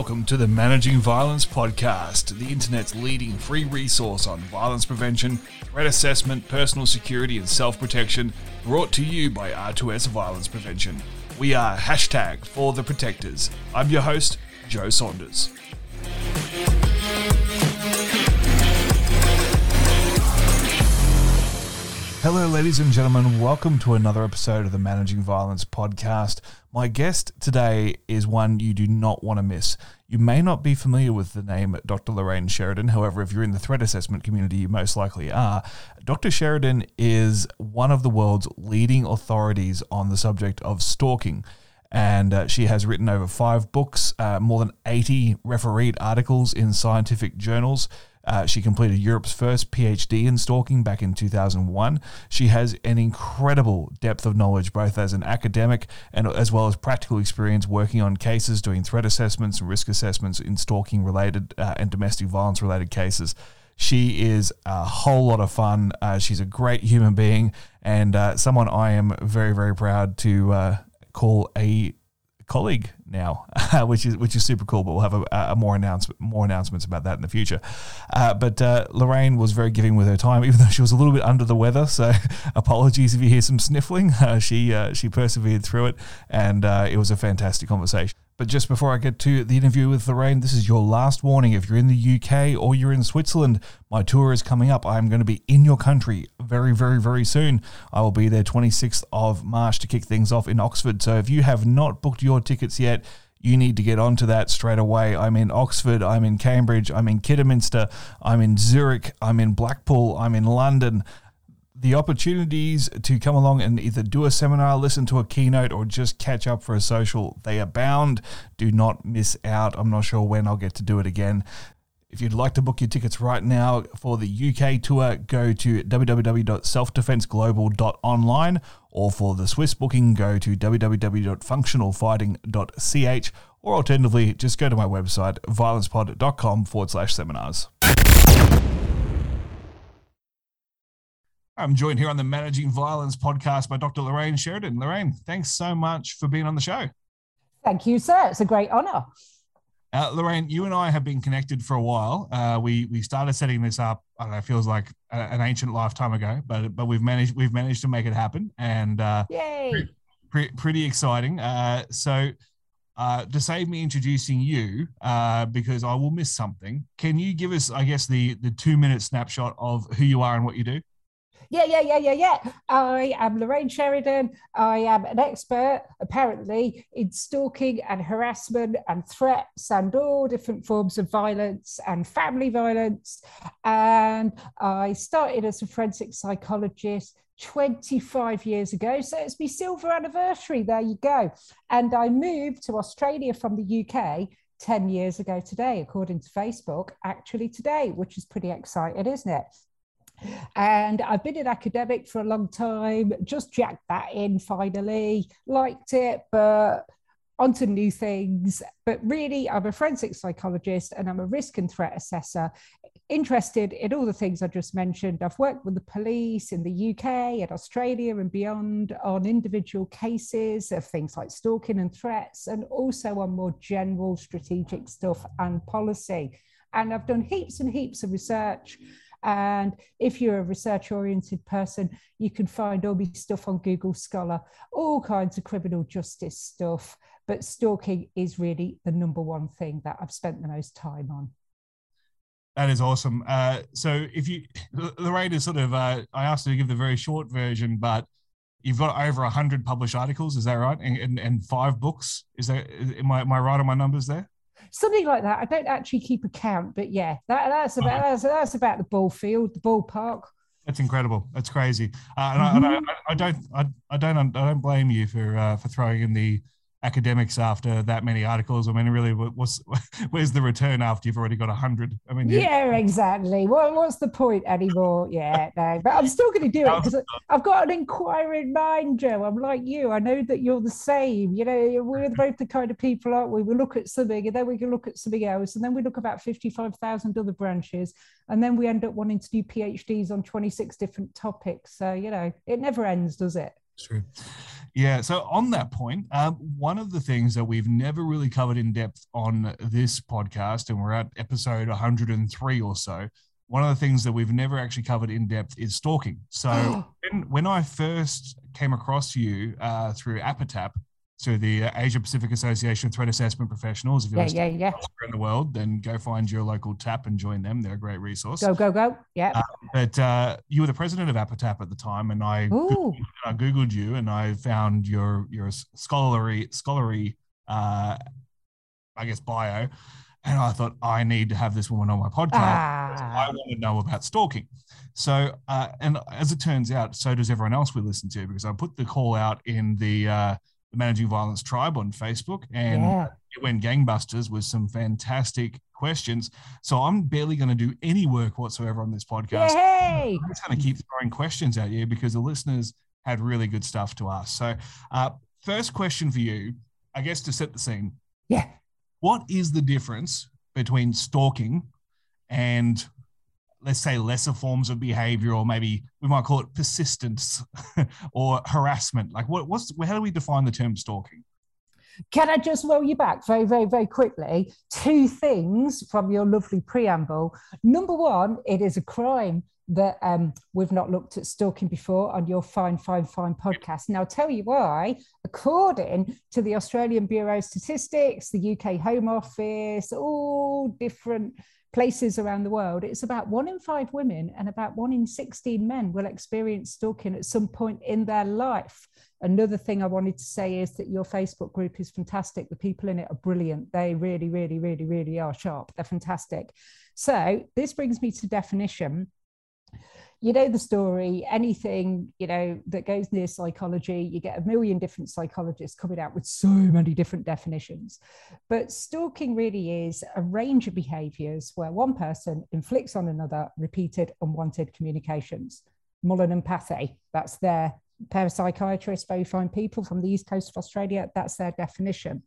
Welcome to the Managing Violence podcast, the internet's leading free resource on violence prevention, threat assessment, personal security and self-protection, brought to you by R2S Violence Prevention. We are #ForTheProtectors. I'm your host, Joe Saunders. Hello, ladies and gentlemen. Welcome to another episode of the Managing Violence podcast. My guest today is one you do not want to miss. You may not be familiar with the name Dr. Lorraine Sheridan. However, if you're in the threat assessment community, you most likely are. Dr. Sheridan is one of the world's leading authorities on the subject of stalking. And she has written over 5 books, more than 80 refereed articles in scientific journals. She completed Europe's first PhD in stalking back in 2001. She has an incredible depth of knowledge, both as an academic and as well as practical experience working on cases, doing threat assessments and risk assessments in stalking-related and domestic violence-related cases. She is a whole lot of fun. She's a great human being and someone I am very, very proud to call a colleague now, which is super cool. But we'll have more announcements about that in the future. But Lorraine was very giving with her time, even though she was a little bit under the weather. So apologies if you hear some sniffling. She persevered through it, and it was a fantastic conversation. But just before I get to the interview with Lorraine, this is your last warning. If you're in the UK or you're in Switzerland, my tour is coming up. I'm going to be in your country very, very, very soon. I will be there 26th of March to kick things off in Oxford. So if you have not booked your tickets yet, you need to get onto that straight away. I'm in Oxford, I'm in Cambridge, I'm in Kidderminster, I'm in Zurich, I'm in Blackpool, I'm in London. The opportunities to come along and either do a seminar, listen to a keynote, or just catch up for a social, they abound. Do not miss out. I'm not sure when I'll get to do it again. If you'd like to book your tickets right now for the UK tour, go to www.selfdefenseglobal.online, or for the Swiss booking, go to www.functionalfighting.ch, or alternatively, just go to my website, violencepod.com/seminars. I'm joined here on the Managing Violence podcast by Dr. Lorraine Sheridan. Lorraine, thanks so much for being on the show. Thank you, sir. It's a great honor. Lorraine, you and I have been connected for a while. We started setting this up, I don't know, it feels like an ancient lifetime ago, but we've managed to make it happen, and yay! Pretty exciting. So to save me introducing you, because I will miss something, can you give us, I guess, the 2-minute snapshot of who you are and what you do? Yeah. I am Lorraine Sheridan. I am an expert, apparently, in stalking and harassment and threats and all different forms of violence and family violence. And I started as a forensic psychologist 25 years ago. So it's my silver anniversary. There you go. And I moved to Australia from the UK 10 years ago today, according to Facebook, actually today, which is pretty exciting, isn't it? And I've been an academic for a long time, just jacked that in finally, liked it, but onto new things. But really, I'm a forensic psychologist and I'm a risk and threat assessor, interested in all the things I just mentioned. I've worked with the police in the UK and Australia and beyond on individual cases of things like stalking and threats, and also on more general strategic stuff and policy. And I've done heaps and heaps of research. And if you're a research-oriented person, you can find all my stuff on Google Scholar, all kinds of criminal justice stuff. But stalking is really the number one thing that I've spent the most time on. That is awesome. So if you, Lorraine is sort of, I asked her to give the very short version, but you've got over 100 published articles, is that right? And 5 books. Am I right on my numbers there? Something like that. I don't actually keep a count, but yeah, that's about the ball field, the ballpark. That's incredible. That's crazy. I don't blame you for throwing in the academics after that many articles. I mean, really, where's the return after you've already got 100? I mean, yeah, exactly. What's the point anymore? Yeah, no, but I'm still going to do it because I've got an inquiring mind, Joe. I'm like you. I know that you're the same. You know, we're both the kind of people, aren't we? We look at something and then we can look at something else, and then we look about 55,000 other branches, and then we end up wanting to do PhDs on 26 different topics. So, you know, it never ends, does it? True. Yeah. So on that point, one of the things that we've never really covered in depth on this podcast, and we're at episode 103 or so, one of the things that we've never actually covered in depth is stalking. So when I first came across you through APATAP, so the Asia Pacific Association of Threat Assessment Professionals, if you're around the world, then go find your local TAP and join them. They're a great resource. Go. Yeah. But you were the president of APATAP at the time, and I Googled you, and I found your scholarly I guess bio, and I thought I need to have this woman on my podcast. I want to know about stalking. So, and as it turns out, so does everyone else we listen to, because I put the call out in the Managing Violence Tribe on Facebook, and it went gangbusters with some fantastic questions. So I'm barely going to do any work whatsoever on this podcast. Yay! I'm just going to keep throwing questions at you because the listeners had really good stuff to ask. So first question for you, I guess, to set the scene. Yeah. What is the difference between stalking and, let's say, lesser forms of behavior, or maybe we might call it persistence or harassment? Like, how do we define the term stalking? Can I just roll you back very, very, very quickly? Two things from your lovely preamble. Number one, it is a crime that we've not looked at stalking before on your Fine podcast. Now, I'll tell you why. According to the Australian Bureau of Statistics, the UK Home Office, all different places around the world, it's about 1 in 5 women and about 1 in 16 men will experience stalking at some point in their life. Another thing I wanted to say is that your Facebook group is fantastic. The people in it are brilliant. They really, really, really, really are sharp. They're fantastic. So this brings me to definition. You know the story, anything, that goes near psychology, you get 1 million different psychologists coming out with so many different definitions. But stalking really is a range of behaviors where one person inflicts on another repeated unwanted communications. Mullen and Pathay, that's their pair of psychiatrists, very fine people from the East Coast of Australia, that's their definition.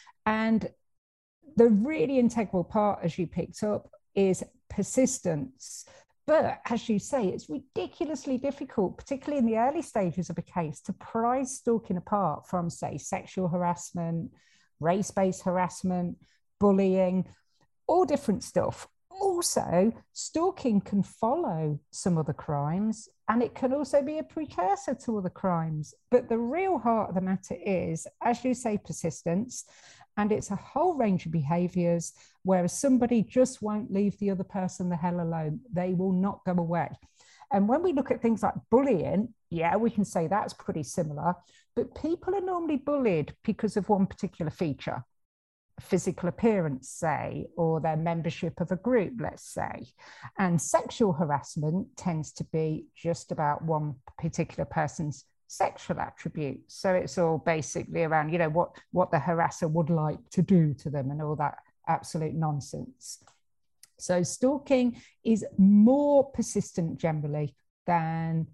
And the really integral part, as you picked up, is persistence. But as you say, it's ridiculously difficult, particularly in the early stages of a case, to prise stalking apart from, say, sexual harassment, race-based harassment, bullying, all different stuff. Also, stalking can follow some other crimes, and it can also be a precursor to other crimes. But the real heart of the matter is, as you say, persistence. And it's a whole range of behaviors where somebody just won't leave the other person the hell alone. They will not go away. And when we look at things like bullying, we can say that's pretty similar, but people are normally bullied because of one particular feature, physical appearance, say, or their membership of a group, let's say. And sexual harassment tends to be just about one particular person's sexual attributes. So it's all basically around, what the harasser would like to do to them and all that absolute nonsense. So stalking is more persistent generally than,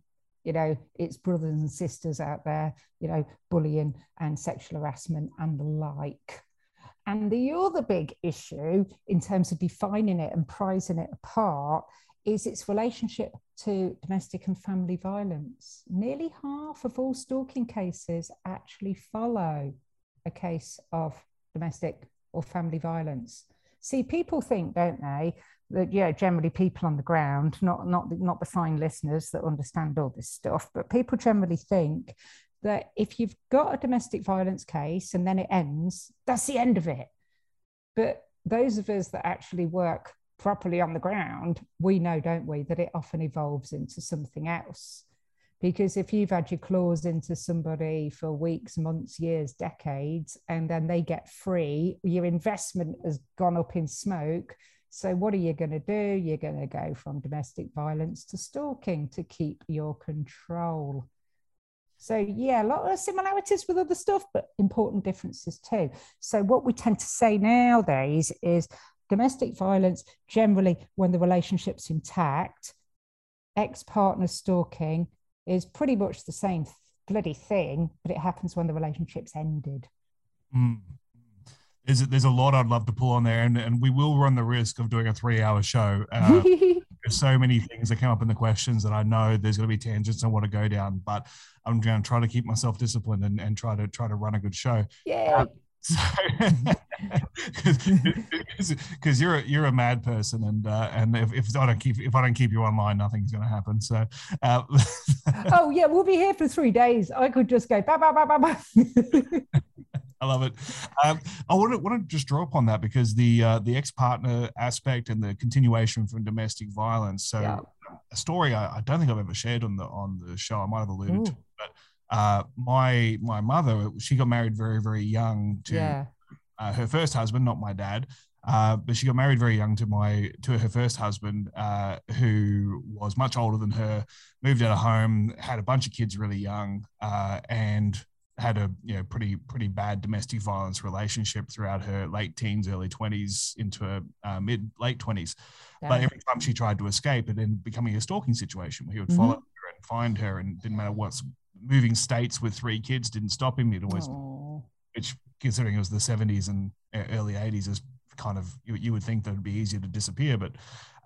its brothers and sisters out there, bullying and sexual harassment and the like. And the other big issue in terms of defining it and prizing it apart is its relationship to domestic and family violence. Nearly half of all stalking cases actually follow a case of domestic or family violence. See, people think, don't they, that generally people on the ground, not the fine listeners that understand all this stuff, but people generally think that if you've got a domestic violence case and then it ends, that's the end of it. But those of us that actually work properly on the ground, we know, don't we, that it often evolves into something else. Because if you've had your claws into somebody for weeks, months, years, decades, and then they get free, your investment has gone up in smoke. So what are you going to do? You're going to go from domestic violence to stalking to keep your control. So a lot of similarities with other stuff, but important differences too. So what we tend to say nowadays is domestic violence, generally when the relationship's intact, ex-partner stalking is pretty much the same bloody thing, but it happens when the relationship's ended. There's a lot I'd love to pull on there, and we will run the risk of doing a 3-hour show. there's so many things that come up in the questions that I know there's going to be tangents I want to go down, but I'm going to try to keep myself disciplined and try to run a good show. Yeah. So, because you're a mad person, and if I don't keep you online, nothing's going to happen. So, oh yeah, we'll be here for 3 days. I could just go bah, bah, bah, bah, bah. I love it. I want to just draw upon that because the ex-partner aspect and the continuation from domestic violence. So, a story I don't think I've ever shared on the show. I might have alluded to, but my mother, she got married very, very young to her first husband, not my dad. But she got married very young to her first husband, who was much older than her, moved out of home, had a bunch of kids really young, and had a pretty bad domestic violence relationship throughout her late teens, early 20s into her late 20s. Yeah. But every time she tried to escape, it ended up becoming a stalking situation where he would follow her and find her, and didn't matter what's moving states with 3 kids didn't stop him. He'd always, which considering it was the 70s and early 80s, is kind of you would think that it'd be easier to disappear, but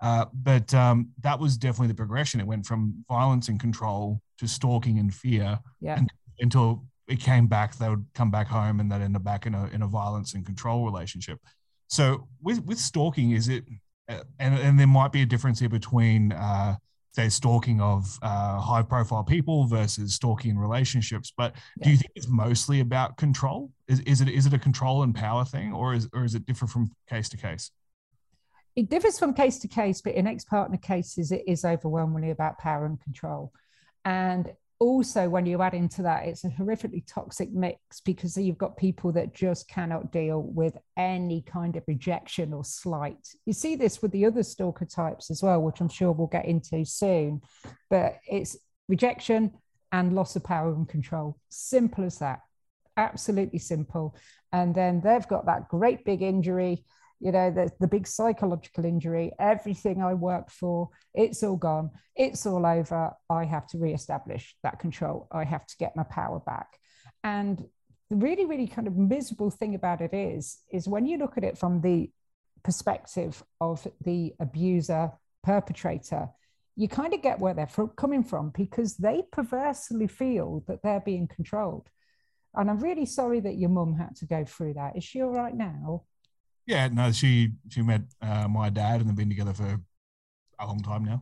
that was definitely the progression. It went from violence and control to stalking and fear, until it came back. They would come back home and they'd end up back in a violence and control relationship. So with stalking, is it and there might be a difference here between say stalking of high profile people versus stalking in relationships, but do you think it's mostly about control? Is it a control and power thing, or is it different from case to case? It differs from case to case, but in ex-partner cases, it is overwhelmingly about power and control. And also, when you add into that, it's a horrifically toxic mix, because you've got people that just cannot deal with any kind of rejection or slight. You see this with the other stalker types as well, which I'm sure we'll get into soon, but it's rejection and loss of power and control. Simple as that. Absolutely simple. And then they've got that great big injury, the big psychological injury, everything I worked for, it's all gone, it's all over. I have to reestablish that control. I have to get my power back. And the really, really kind of miserable thing about it is when you look at it from the perspective of the abuser, perpetrator, you kind of get where they're coming from, because they perversely feel that they're being controlled. And I'm really sorry that your mum had to go through that. Is she all right now? Yeah, no, she met my dad, and they've been together for a long time now,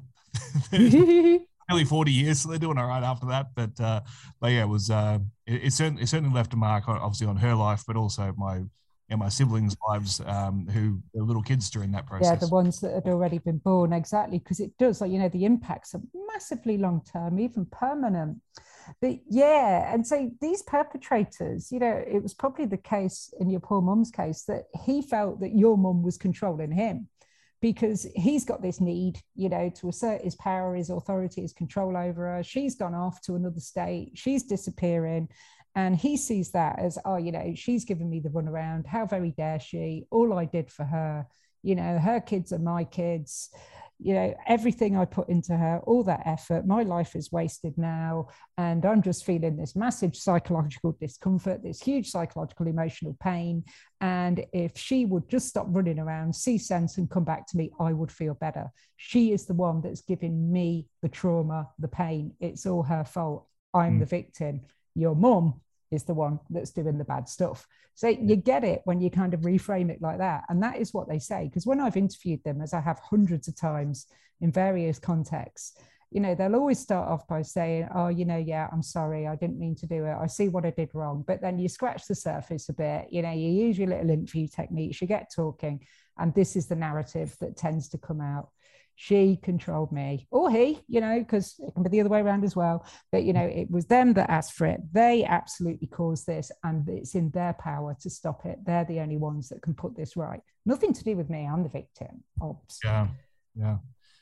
nearly 40 years. So they're doing all right after that. But yeah, it was it certainly left a mark, obviously, on her life, but also my siblings' lives, who were little kids during that process. Yeah, the ones that had already been born, exactly, because it does, the impacts are massively long term, even permanent. But yeah, and so these perpetrators, it was probably the case in your poor mum's case that he felt that your mum was controlling him, because he's got this need, to assert his power, his authority, his control over her. She's gone off to another state, she's disappearing, and he sees that as, she's given me the runaround. How very dare she? All I did for her, her kids are my kids. Everything I put into her, all that effort, my life is wasted now. And I'm just feeling this massive psychological discomfort, this huge psychological emotional pain. And if she would just stop running around, see sense, and come back to me, I would feel better. She is the one that's giving me the trauma, the pain. It's all her fault. I'm the victim. Your mum is the one that's doing the bad stuff. So you get it when you kind of reframe it like that. And that is what they say. Because when I've interviewed them, as I have hundreds of times in various contexts, they'll always start off by saying, oh, I'm sorry, I didn't mean to do it. I see what I did wrong. But then you scratch the surface a bit, you use your little interview techniques, you get talking, and this is the narrative that tends to come out. She controlled me, or he, because it can be the other way around as well. But, it was them that asked for it. They absolutely caused this, and it's in their power to stop it. They're the only ones that can put this right. Nothing to do with me. I'm the victim. Yeah.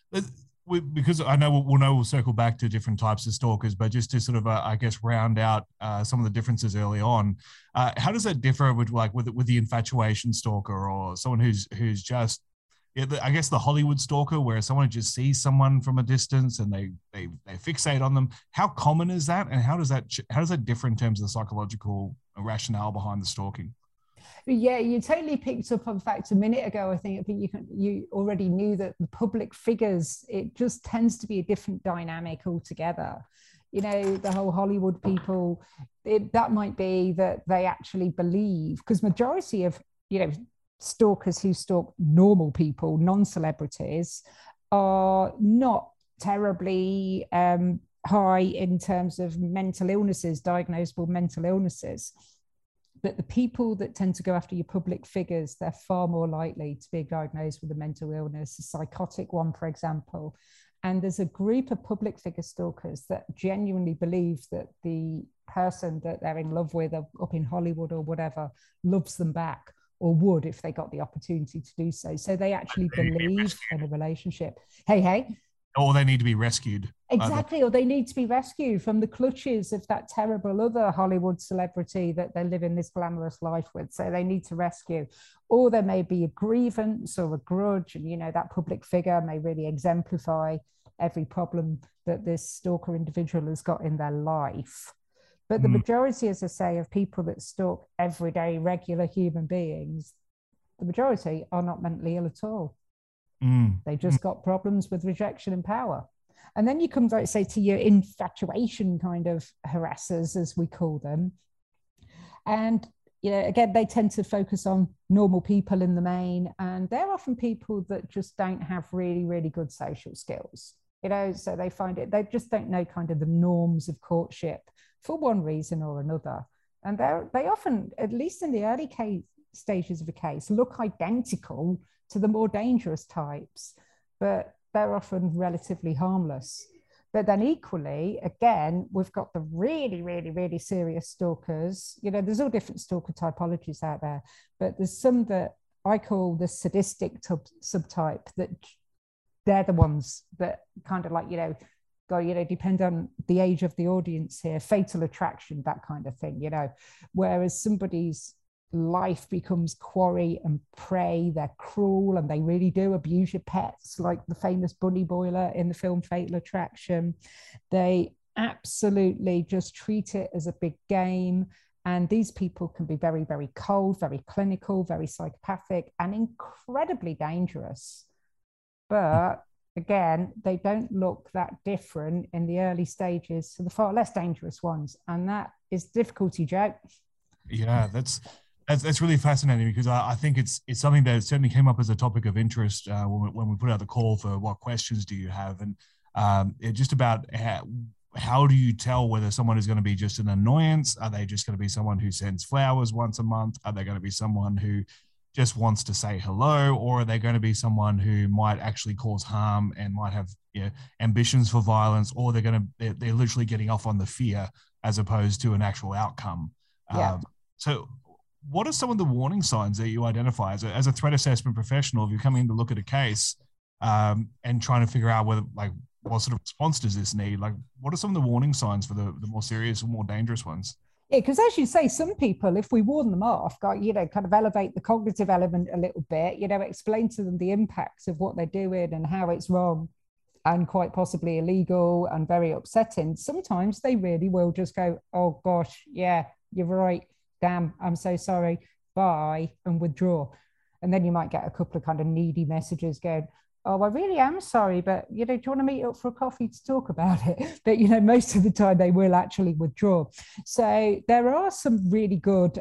Because I know we'll circle back to different types of stalkers, but just to sort of, I guess, round out some of the differences early on, how does that differ with the infatuation stalker, or someone who's just, I guess, the Hollywood stalker, where someone just sees someone from a distance and they fixate on them? How common is that, and how does that differ in terms of the psychological rationale behind the stalking? Yeah, you totally picked up on fact a minute ago. You already knew that the public figures, it just tends to be a different dynamic altogether. You know, the whole Hollywood people, that might be that they actually believe, because majority of, you know, stalkers who stalk normal people, non-celebrities, are not terribly high in terms of mental illnesses, diagnosable mental illnesses. But the people that tend to go after your public figures, they're far more likely to be diagnosed with a mental illness, a psychotic one, for example. And there's a group of public figure stalkers that genuinely believe that the person that they're in love with up in Hollywood or whatever loves them back, or would if they got the opportunity to do so. So they actually believe in a relationship. Hey. Or they need to be rescued. Exactly, or they need to be rescued from the clutches of that terrible other Hollywood celebrity that they're living this glamorous life with. So they need to rescue. Or there may be a grievance or a grudge, and, you know, that public figure may really exemplify every problem that this stalker individual has got in their life. But the majority, as I say, of people that stalk everyday, regular human beings, the majority are not mentally ill at all. They just got problems with rejection and power. And then you come, like, say, to your infatuation kind of harassers, as we call them. And, you know, again, they tend to focus on normal people in the main. And they're often people that just don't have really, really good social skills. You know, so they just don't know kind of the norms of courtship for one reason or another. And they often, at least in the early stages of a case, look identical to the more dangerous types, but they're often relatively harmless. But then equally, again, we've got the really, really, really serious stalkers. You know, there's all different stalker typologies out there, but there's some that I call the sadistic subtype, that they're the ones that kind of like, depend on the age of the audience here, fatal attraction, that kind of thing, you know, whereas somebody's life becomes quarry and prey. They're cruel and they really do abuse your pets, like the famous bunny boiler in the film Fatal Attraction. They absolutely just treat it as a big game. And these people can be very, very cold, very clinical, very psychopathic, and incredibly dangerous. But again, they don't look that different in the early stages to the far less dangerous ones. And that is difficulty, Joe. Yeah, that's really fascinating, because I think it's something that certainly came up as a topic of interest when we put out the call for what questions do you have, and just about how do you tell whether someone is going to be just an annoyance? Are they just going to be someone who sends flowers once a month? Are they going to be someone who just wants to say hello, or are they going to be someone who might actually cause harm and might have, you know, ambitions for violence, or they're literally getting off on the fear as opposed to an actual outcome? Yeah. So what are some of the warning signs that you identify as a threat assessment professional if you're coming to look at a case and trying to figure out what sort of response does this need? Like, what are some of the warning signs for the more serious or more dangerous ones? Yeah, because as you say, some people, if we warn them off, kind of elevate the cognitive element a little bit, you know, explain to them the impacts of what they're doing and how it's wrong and quite possibly illegal and very upsetting. Sometimes they really will just go, oh gosh, yeah, you're right. Damn, I'm so sorry, bye, and withdraw. And then you might get a couple of kind of needy messages going, oh, I really am sorry, but, you know, do you want to meet up for a coffee to talk about it? But, you know, most of the time they will actually withdraw. So there are some really good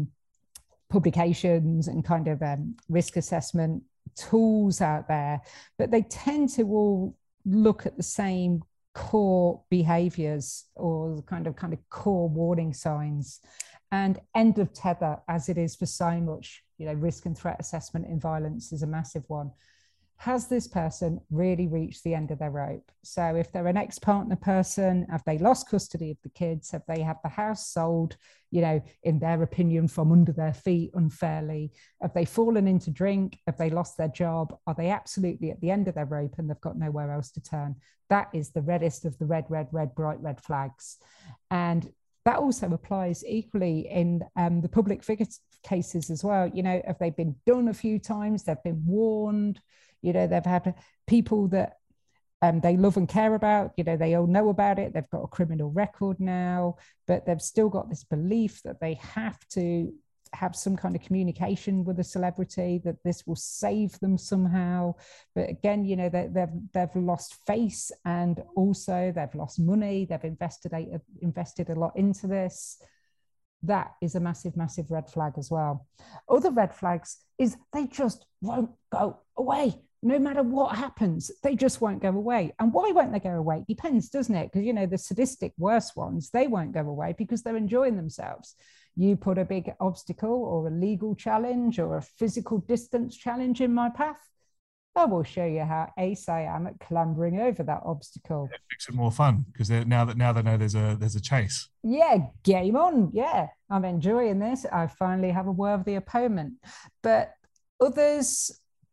publications and kind of risk assessment tools out there, but they tend to all look at the same core behaviors or kind of core warning signs. And end of tether, as it is for so much, you know, risk and threat assessment in violence is a massive one. Has this person really reached the end of their rope? So if they're an ex-partner person, have they lost custody of the kids? Have they had the house sold, you know, in their opinion, from under their feet unfairly? Have they fallen into drink? Have they lost their job? Are they absolutely at the end of their rope and they've got nowhere else to turn? That is the reddest of the red, bright red flags. And that also applies equally in the public figure cases as well. You know, have they been done a few times? They've been warned. You know, they've had people that they love and care about. You know, they all know about it. They've got a criminal record now, but they've still got this belief that they have to have some kind of communication with a celebrity, that this will save them somehow. But again, you know, they've lost face, and also they've lost money. They've invested a lot into this. That is a massive, massive red flag as well. Other red flags is they just won't go away. No matter what happens, they just won't go away. And why won't they go away? Depends, doesn't it? Because, you know, the sadistic worst ones, they won't go away because they're enjoying themselves. You put a big obstacle or a legal challenge or a physical distance challenge in my path, I will show you how ace I am at clambering over that obstacle. It makes it more fun because now they know there's a chase. Yeah, game on. Yeah, I'm enjoying this. I finally have a worthy opponent. But others,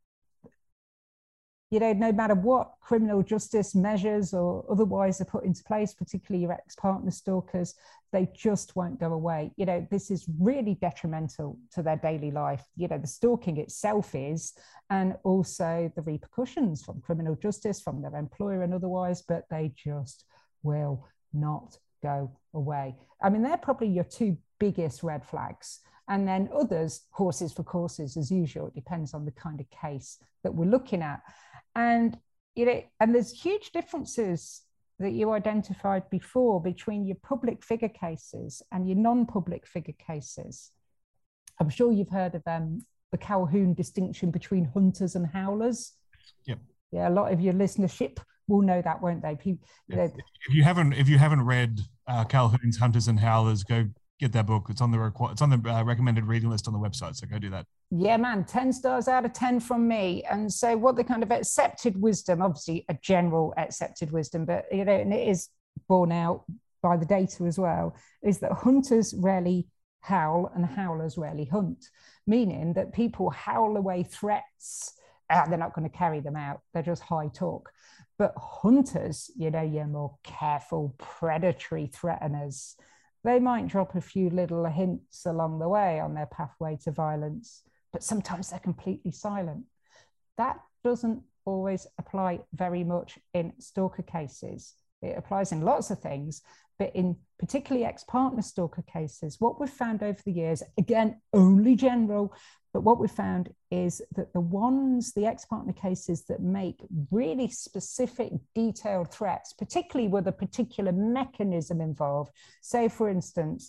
you know, no matter what criminal justice measures or otherwise are put into place, particularly your ex-partner stalkers, they just won't go away. You know, this is really detrimental to their daily life. You know, the stalking itself is, and also the repercussions from criminal justice, from their employer and otherwise, but they just will not go away. I mean, they're probably your two biggest red flags. And then others, horses for courses, as usual. It depends on the kind of case that we're looking at. And, you know, and there's huge differences that you identified before between your public figure cases and your non-public figure cases. I'm sure you've heard of the Calhoun distinction between hunters and howlers. Yep. Yeah, a lot of your listenership will know that, won't they? If you haven't read Calhoun's Hunters and Howlers, go get that book. It's on the recommended reading list on the website, so go do that. Yeah, man, 10 stars out of 10 from me. And so what the kind of accepted wisdom, obviously a general accepted wisdom, but, you know, and it is borne out by the data as well, is that hunters rarely howl and howlers rarely hunt, meaning that people howl away threats. They're not going to carry them out. They're just high talk. But hunters, you know, you're more careful, predatory threateners. They might drop a few little hints along the way on their pathway to violence, but sometimes they're completely silent. That doesn't always apply very much in stalker cases. It applies in lots of things, but in particularly ex-partner stalker cases, what we've found over the years, again, only general, but what we've found is that the ex-partner cases that make really specific, detailed threats, particularly with a particular mechanism involved, say, for instance,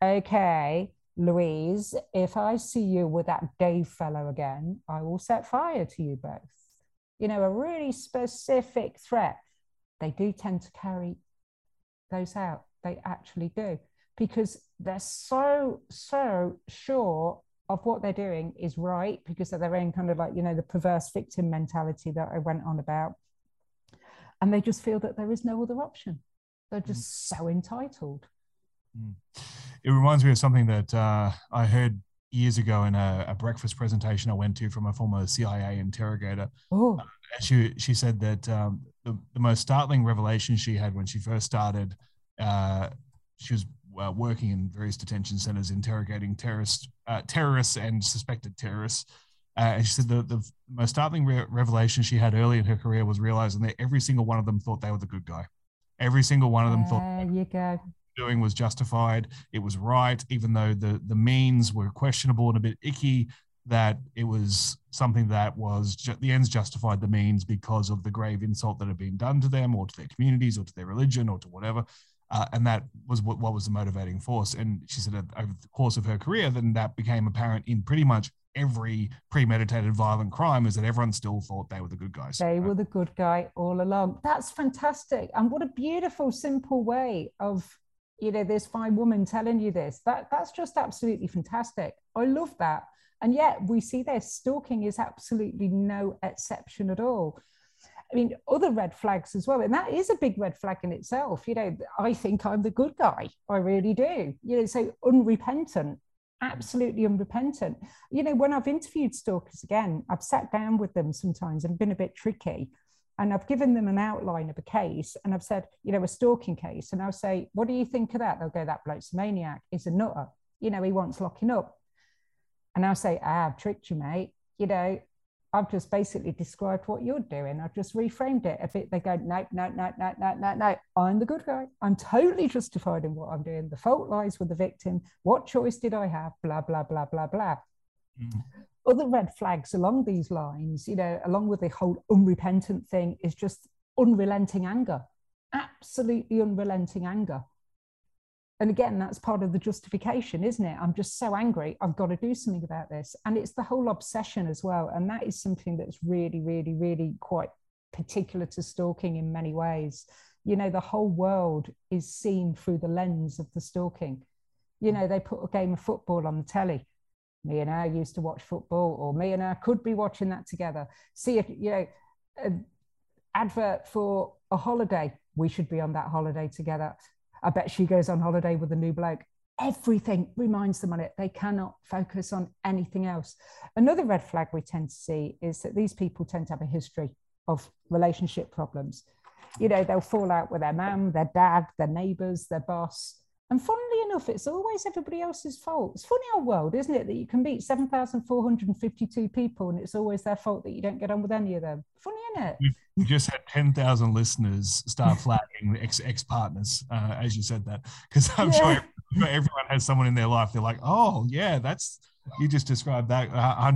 okay, Louise, if I see you with that Dave fellow again, I will set fire to you both. You know, a really specific threat. They do tend to carry those out. They actually do, because they're so sure of what they're doing is right, because of their own kind of, like, you know, the perverse victim mentality that I went on about. And they just feel that there is no other option. They're just so entitled. It reminds me of something that I heard years ago in a breakfast presentation I went to from a former CIA interrogator. Oh. She said that the most startling revelation she had when she first started, she was working in various detention centers interrogating terrorists and suspected terrorists. And she said the most startling revelation she had early in her career was realizing that every single one of them thought they were the good guy. Every single one of them thought there you go. Doing was justified. It was right, even though the means were questionable and a bit icky, that it was something that was the ends justified the means because of the grave insult that had been done to them or to their communities or to their religion or to whatever. And that was what was the motivating force. And she said that over the course of her career, then that became apparent in pretty much every premeditated violent crime, is that everyone still thought they were the good guys. They were the good guy all along. That's fantastic. And what a beautiful, simple way of, you know, this fine woman telling you this. That's just absolutely fantastic. I love that. And yet we see this. Stalking is absolutely no exception at all. I mean, other red flags as well. And that is a big red flag in itself. You know, I think I'm the good guy. I really do. You know, so unrepentant, absolutely unrepentant. You know, when I've interviewed stalkers, again, I've sat down with them sometimes and been a bit tricky. And I've given them an outline of a case, and I've said, you know, a stalking case. And I'll say, what do you think of that? They'll go, that bloke's a maniac. He's a nutter. You know, he wants locking up. And I'll say, I've tricked you, mate. You know, I've just basically described what you're doing. I've just reframed it a bit. They go, no, no, no, no, no, no, no. I'm the good guy. I'm totally justified in what I'm doing. The fault lies with the victim. What choice did I have? Blah, blah, blah, blah, blah. Mm. Other red flags along these lines, along with the whole unrepentant thing, is just unrelenting anger. Absolutely unrelenting anger. And again, that's part of the justification, isn't it? I'm just so angry. I've got to do something about this. And it's the whole obsession as well. And that is something that's really, really, really quite particular to stalking in many ways. The whole world is seen through the lens of the stalking. They put a game of football on the telly. Me and her used to watch football, or me and her could be watching that together. See if, an advert for a holiday. We should be on that holiday together. I bet she goes on holiday with a new bloke. Everything reminds them on it. They cannot focus on anything else. Another red flag we tend to see is that these people tend to have a history of relationship problems. They'll fall out with their mum, their dad, their neighbours, their boss. And funnily enough, it's always everybody else's fault. It's funny our world, isn't it? That you can meet 7,452 people and it's always their fault that you don't get on with any of them. Funny, isn't it? We just had 10,000 listeners start flagging ex-partners as you said that. Because I'm sure everyone has someone in their life. They're like, oh, yeah, you just described that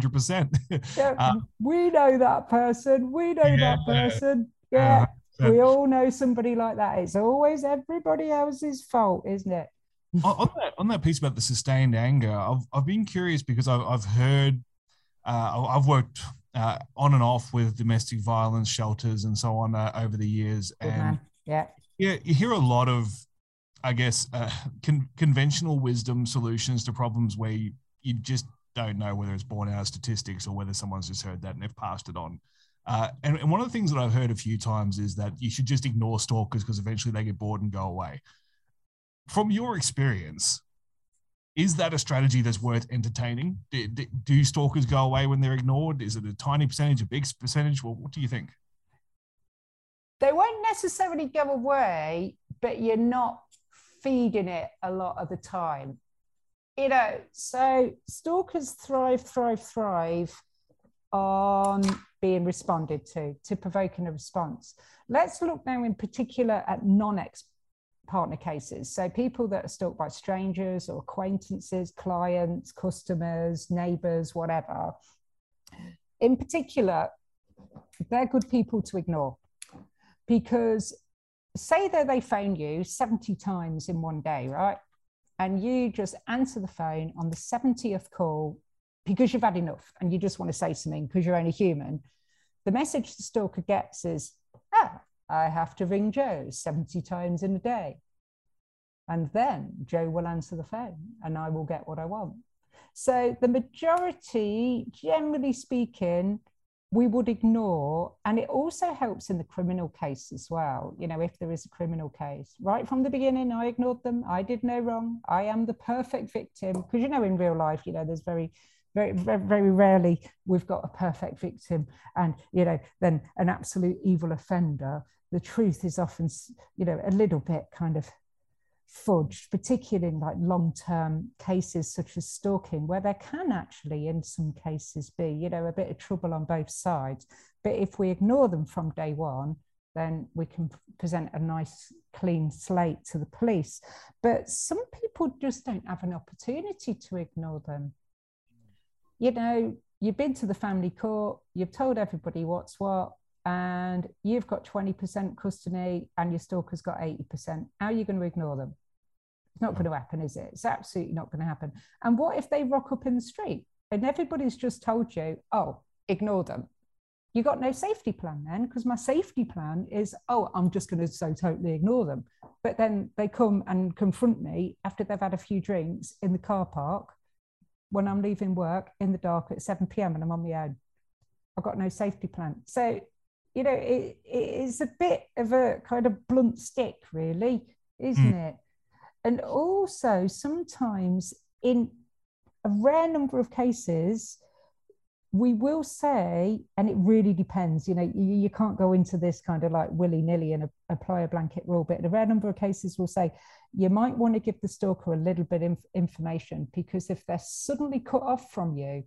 100%. We know that person. We know that person. Yeah. We all know somebody like that. It's always everybody else's fault, isn't it? on that piece about the sustained anger, I've been curious because I've heard, I've worked on and off with domestic violence shelters and so on over the years. Good man. Yeah, you hear a lot of, I guess, conventional wisdom solutions to problems where you just don't know whether it's born out of statistics or whether someone's just heard that and they've passed it on. And one of the things that I've heard a few times is that you should just ignore stalkers because eventually they get bored and go away. From your experience, is that a strategy that's worth entertaining? Do stalkers go away when they're ignored? Is it a tiny percentage, a big percentage? Well, what do you think? They won't necessarily go away, but you're not feeding it a lot of the time. So stalkers thrive on being responded to provoking a response. Let's look now in particular at non-ex-partner cases. So people that are stalked by strangers or acquaintances, clients, customers, neighbors, whatever. In particular, they're good people to ignore because say that they phone you 70 times in one day, right? And you just answer the phone on the 70th call because you've had enough and you just want to say something because you're only human. The message the stalker gets is, I have to ring Joe 70 times in a day. And then Joe will answer the phone and I will get what I want. So the majority, generally speaking, we would ignore. And it also helps in the criminal case as well. If there is a criminal case, right from the beginning, I ignored them. I did no wrong. I am the perfect victim. Because, in real life, there's very, very, very rarely we've got a perfect victim and, then an absolute evil offender. The truth is often, a little bit kind of fudged, particularly in like long-term cases such as stalking, where there can actually, in some cases, be, a bit of trouble on both sides. But if we ignore them from day one, then we can present a nice, clean slate to the police. But some people just don't have an opportunity to ignore them. You've been to the family court, you've told everybody what's what, and you've got 20% custody and your stalker's got 80%. How are you going to ignore them? It's not going to happen, is it? It's absolutely not going to happen. And what if they rock up in the street and everybody's just told you, ignore them? You got no safety plan then, because my safety plan is, I'm just going to so totally ignore them. But then they come and confront me after they've had a few drinks in the car park when I'm leaving work in the dark at 7 p.m. and I'm on my own. I've got no safety plan. So, it is a bit of a kind of blunt stick, really, isn't it? And also sometimes in a rare number of cases, we will say, and it really depends, you can't go into this kind of like willy-nilly and apply a blanket rule, but in a rare number of cases we'll say, you might want to give the stalker a little bit of information, because if they're suddenly cut off from you,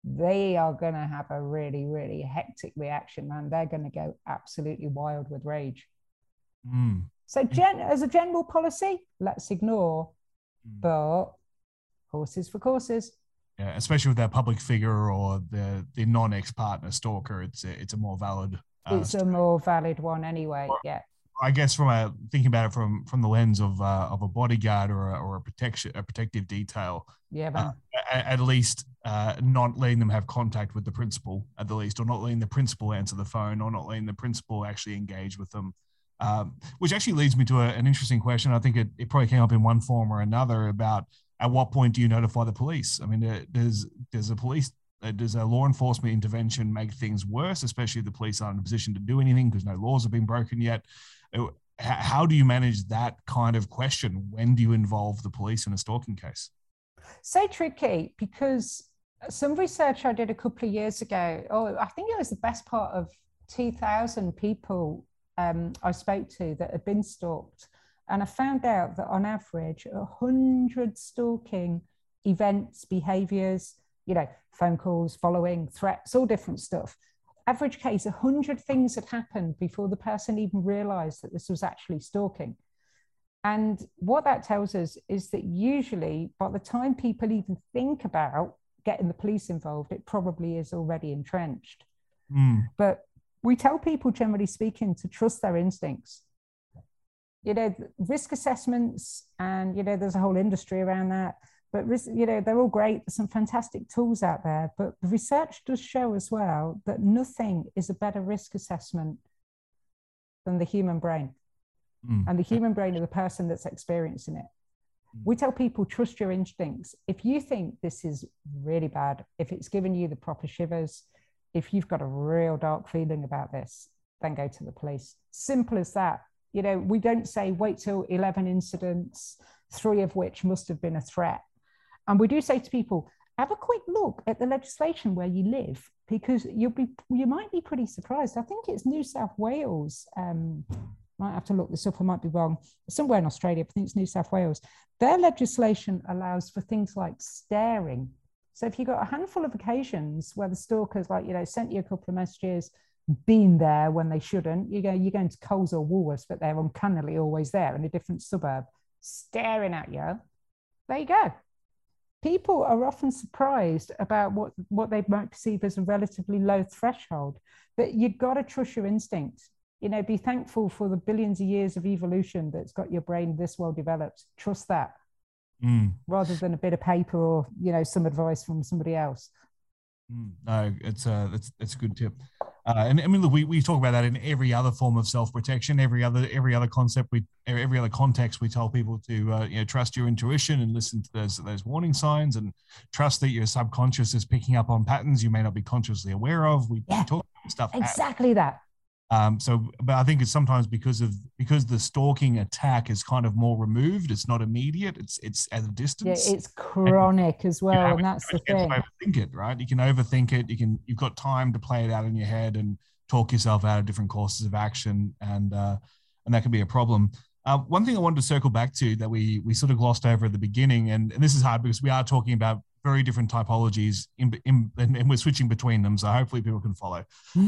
they are going to have a really, really hectic reaction, man. They're going to go absolutely wild with rage. So as a general policy, let's ignore, but horses for courses. Yeah, especially with that public figure or the non-ex-partner stalker, it's a more valid. It's a more valid one anyway. Yeah. I guess thinking about it from the lens of a bodyguard or a protective detail. Yeah, man. At least not letting them have contact with the principal at the least, or not letting the principal answer the phone, or not letting the principal actually engage with them. Which actually leads me to an interesting question. I think it probably came up in one form or another about at what point do you notify the police? I mean, does a law enforcement intervention make things worse, especially if the police aren't in a position to do anything because no laws have been broken yet? How do you manage that kind of question? When do you involve the police in a stalking case? So tricky, because some research I did a couple of years ago, I think it was the best part of 2,000 people I spoke to that had been stalked. And I found out that on average, 100 stalking events, behaviors, phone calls, following, threats, all different stuff. Average case, 100 things had happened before the person even realized that this was actually stalking. And what that tells us is that usually by the time people even think about getting the police involved, it probably is already entrenched. But we tell people, generally speaking, to trust their instincts. Risk assessments, and, there's a whole industry around that. But, they're all great. There's some fantastic tools out there. But the research does show as well that nothing is a better risk assessment than the human brain. And the human brain of the person that's experiencing it. We tell people, trust your instincts. If you think this is really bad, if it's giving you the proper shivers, if you've got a real dark feeling about this, then go to the police. Simple as that. We don't say wait till 11 incidents, 3 of which must have been a threat. And we do say to people, have a quick look at the legislation where you live, because you might be pretty surprised. I think it's New South Wales. Might have to look this up, I might be wrong. Somewhere in Australia, I think it's New South Wales. Their legislation allows for things like staring. So if you've got a handful of occasions where the stalker's sent you a couple of messages, been there when they shouldn't, you're going to Coles or Woolworths, but they're uncannily always there in a different suburb, staring at you. There you go. People are often surprised about what they might perceive as a relatively low threshold, but you've got to trust your instincts. Be thankful for the billions of years of evolution that's got your brain this well developed. Trust that, rather than a bit of paper or some advice from somebody else. No, it's a good tip. And I mean, look, we talk about that in every other form of self-protection, every other concept, every other context. We tell people to trust your intuition and listen to those warning signs, and trust that your subconscious is picking up on patterns you may not be consciously aware of. We talk about stuff exactly that. But I think it's sometimes because the stalking attack is kind of more removed. It's not immediate. It's at a distance. Yeah, it's chronic as well, and that's the thing. Overthink it, right? You can overthink it. You've got time to play it out in your head and talk yourself out of different courses of action, and that can be a problem. One thing I wanted to circle back to that we sort of glossed over at the beginning, and this is hard because we are talking about very different typologies and we're switching between them, so hopefully people can follow.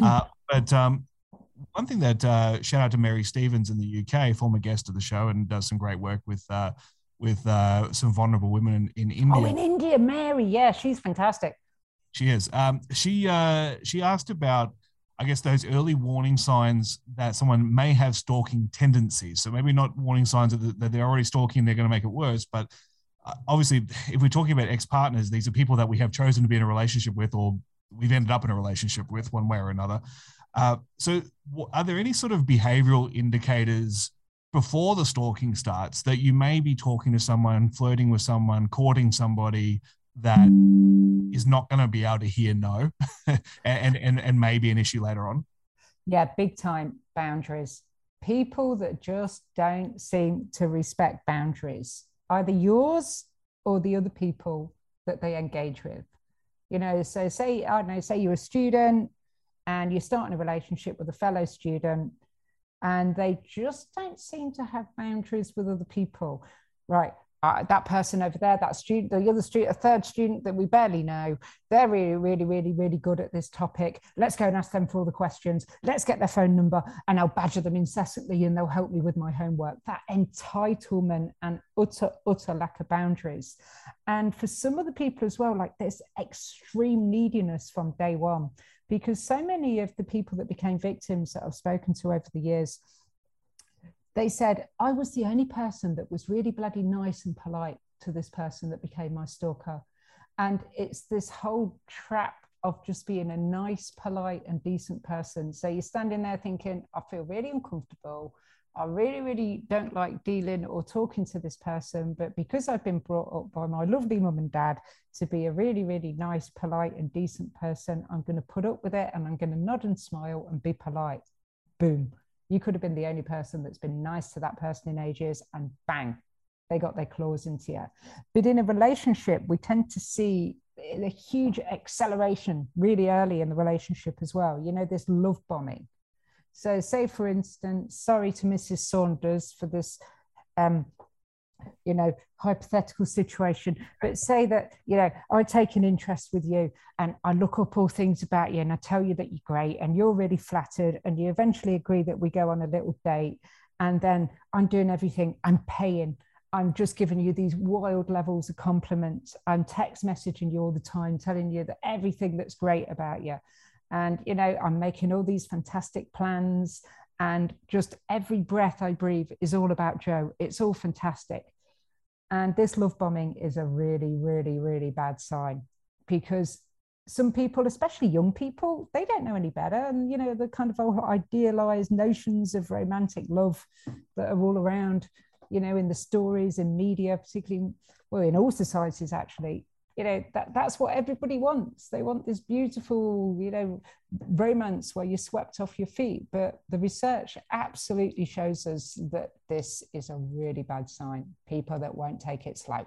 One thing that shout out to Mary Stevens in the UK, former guest of the show, and does some great work with some vulnerable women in India. Oh, in India, Mary, yeah, she's fantastic. She is. She asked about, I guess, those early warning signs that someone may have stalking tendencies. So maybe not warning signs that they're already stalking, they're going to make it worse. But obviously, if we're talking about ex-partners, these are people that we have chosen to be in a relationship with, or we've ended up in a relationship with one way or another. So are there any sort of behavioral indicators before the stalking starts that you may be talking to someone, flirting with someone, courting somebody that is not going to be able to hear no and may be an issue later on? Yeah, big time boundaries. People that just don't seem to respect boundaries, either yours or the other people that they engage with. So say you're a student and you're starting a relationship with a fellow student and they just don't seem to have boundaries with other people. Right. that person over there, that student, the other student, a third student that we barely know, they're really, really, really, really good at this topic. Let's go and ask them for all the questions. Let's get their phone number and I'll badger them incessantly and they'll help me with my homework. That entitlement and utter lack of boundaries. And for some of the people as well, like this extreme neediness from day one, because so many of the people that became victims that I've spoken to over the years, they said, I was the only person that was really bloody nice and polite to this person that became my stalker. And it's this whole trap of just being a nice, polite and decent person. So you're standing there thinking, I feel really uncomfortable. I really, really don't like dealing or talking to this person. But because I've been brought up by my lovely mum and dad to be a really, really nice, polite and decent person, I'm going to put up with it and I'm going to nod and smile and be polite. Boom. You could have been the only person that's been nice to that person in ages, and bang, they got their claws into you. But in a relationship, we tend to see a huge acceleration really early in the relationship as well. You know, this love bombing. So say, for instance, sorry to Mrs. Saunders for this, you know, hypothetical situation, but say that, you know, I take an interest with you and I look up all things about you and I tell you that you're great and you're really flattered and you eventually agree that we go on a little date, and then I'm doing everything, I'm paying, I'm just giving you these wild levels of compliments, I'm text messaging you all the time, telling you that everything that's great about you, and, you know, I'm making all these fantastic plans, and just every breath I breathe is all about Joe. It's all fantastic. And this love bombing is a really, really, really bad sign, because some people, especially young people, they don't know any better. And, you know, the kind of idealized notions of romantic love that are all around, you know, in the stories, in media, particularly, well, in all societies, actually, you know, that's what everybody wants. They want this beautiful, you know, romance where you're swept off your feet. But the research absolutely shows us that this is a really bad sign. People that won't take it slow.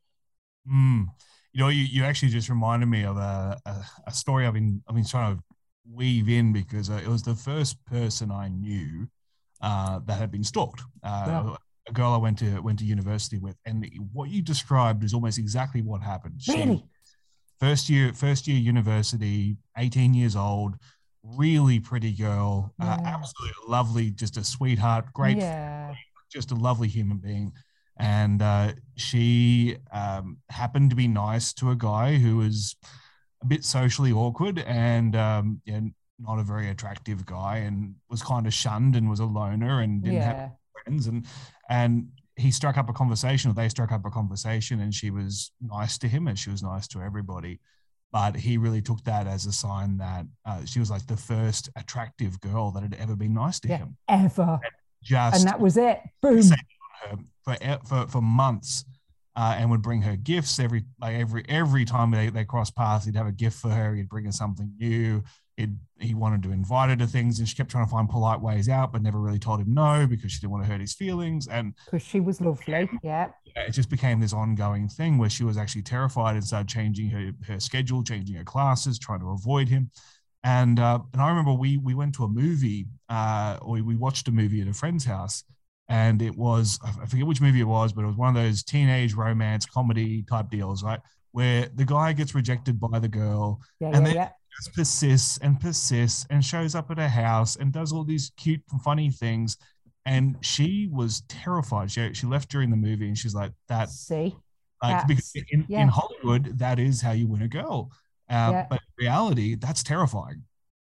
You know, you actually just reminded me of a story I've been trying to weave in, because it was the first person I knew that had been stalked. A girl I went to university with, and what you described is almost exactly what happened. Really? First year university, 18 years old, really pretty girl, absolutely lovely, just a sweetheart, great, just a lovely human being. And she happened to be nice to a guy who was a bit socially awkward and not a very attractive guy, and was kind of shunned and was a loner and didn't have friends. And he struck up a conversation, or they struck up a conversation, and she was nice to him, and she was nice to everybody. But he really took that as a sign that she was like the first attractive girl that had ever been nice to him. Ever. And that was it. Boom. For months, and would bring her gifts every time they crossed paths. He'd have a gift for her. He'd bring her something new. He wanted to invite her to things, and she kept trying to find polite ways out, but never really told him no, because she didn't want to hurt his feelings. And because she was lovely. Yeah. It just became this ongoing thing where she was actually terrified and started changing her schedule, changing her classes, trying to avoid him. And I remember we went to a movie, or we watched a movie at a friend's house, and it was, I forget which movie it was, but it was one of those teenage romance comedy type deals, right? Where the guy gets rejected by the girl, just persists and shows up at her house and does all these cute, funny things. And she was terrified. She left during the movie, and she's like, because in Hollywood, that is how you win a girl. But in reality, that's terrifying.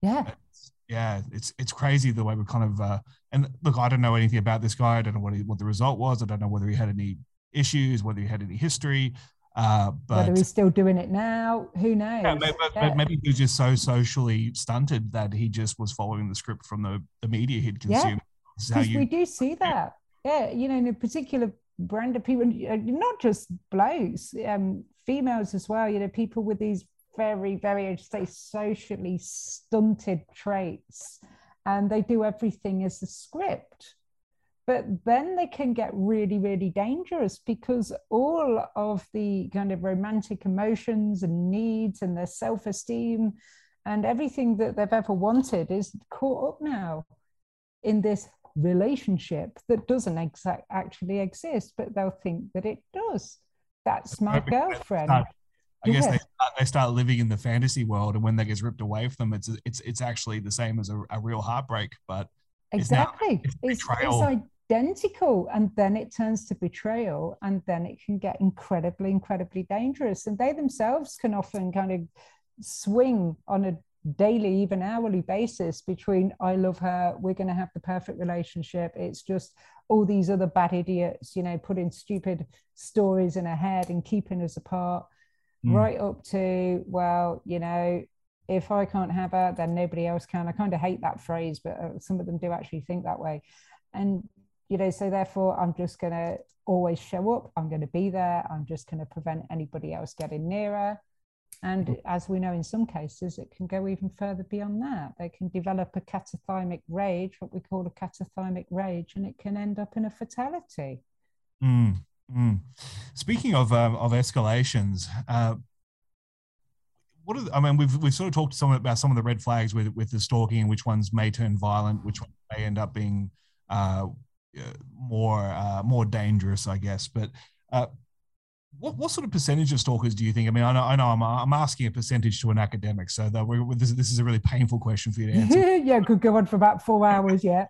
It's crazy the way we kind of and look, I don't know anything about this guy. I don't know what the result was. I don't know whether he had any issues, whether he had any history. But whether he's still doing it now, who knows? Maybe he was just so socially stunted that he just was following the script from the media he'd consumed. Because we do see that. Yeah, you know, in a particular brand of people, not just blokes, females as well, you know, people with these very, very, I'd say, socially stunted traits, and they do everything as a script. But then they can get really, really dangerous, because all of the kind of romantic emotions and needs and their self-esteem and everything that they've ever wanted is caught up now in this relationship that doesn't actually exist, but they'll think that it does. That's my girlfriend. I guess they start living in the fantasy world, and when that gets ripped away from them, it's actually the same as a real heartbreak, but exactly, it's identical, and then it turns to betrayal, and then it can get incredibly dangerous, and they themselves can often kind of swing on a daily, even hourly basis between I love her, we're going to have the perfect relationship, it's just all these other bad idiots, you know, putting stupid stories in her head and keeping us apart, right up to, well, you know, if I can't have her, then nobody else can. I kind of hate that phrase, but some of them do actually think that way. And, you know, so therefore I'm just going to always show up. I'm going to be there. I'm just going to prevent anybody else getting nearer. And as we know, in some cases, it can go even further beyond that. They can develop a catathymic rage, what we call a catathymic rage, and it can end up in a fatality. Speaking of escalations, we've sort of talked about some of the red flags with the stalking, and which ones may turn violent, which ones may end up being more dangerous, I guess. But what sort of percentage of stalkers do you think? I mean, I know I'm asking a percentage to an academic, so that this is a really painful question for you to answer. Yeah, could go on for about 4 hours. Yeah,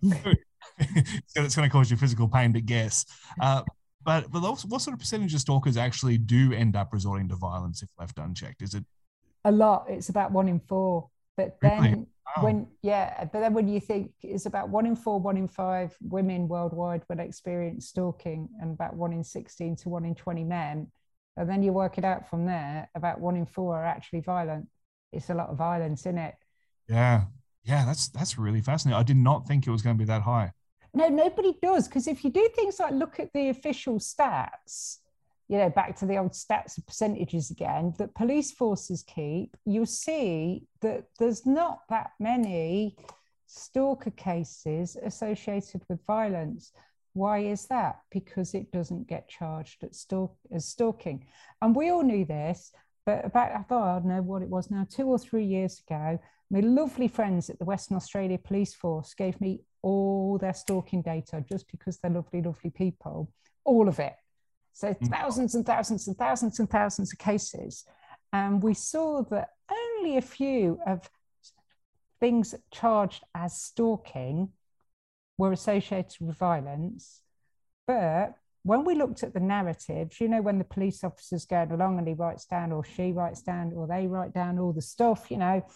it's going to cause you physical pain to guess. But what sort of percentage of stalkers actually do end up resorting to violence if left unchecked? Is it a lot? It's about 1 in 4. But then really? when you think it's about 1 in 4, 1 in 5 women worldwide will experience stalking, and about 1 in 16 to 1 in 20 men, and then you work it out from there, about 1 in 4 are actually violent. It's a lot of violence in it. Yeah, that's really fascinating. I did not think it was going to be that high. No, nobody does, because if you do things like look at the official stats, you know, back to the old stats and percentages again, that police forces keep, you'll see that there's not that many stalker cases associated with violence. Why is that? Because it doesn't get charged as stalking. And we all knew this, but I don't know what it was now, 2 or 3 years ago, my lovely friends at the Western Australia Police Force gave me all their stalking data, just because they're lovely, lovely people, all of it. So thousands and thousands and thousands and thousands of cases. And we saw that only a few of things charged as stalking were associated with violence. But when we looked at the narratives, you know, when the police officer's going along and he writes down, or she writes down, or they write down all the stuff, you know,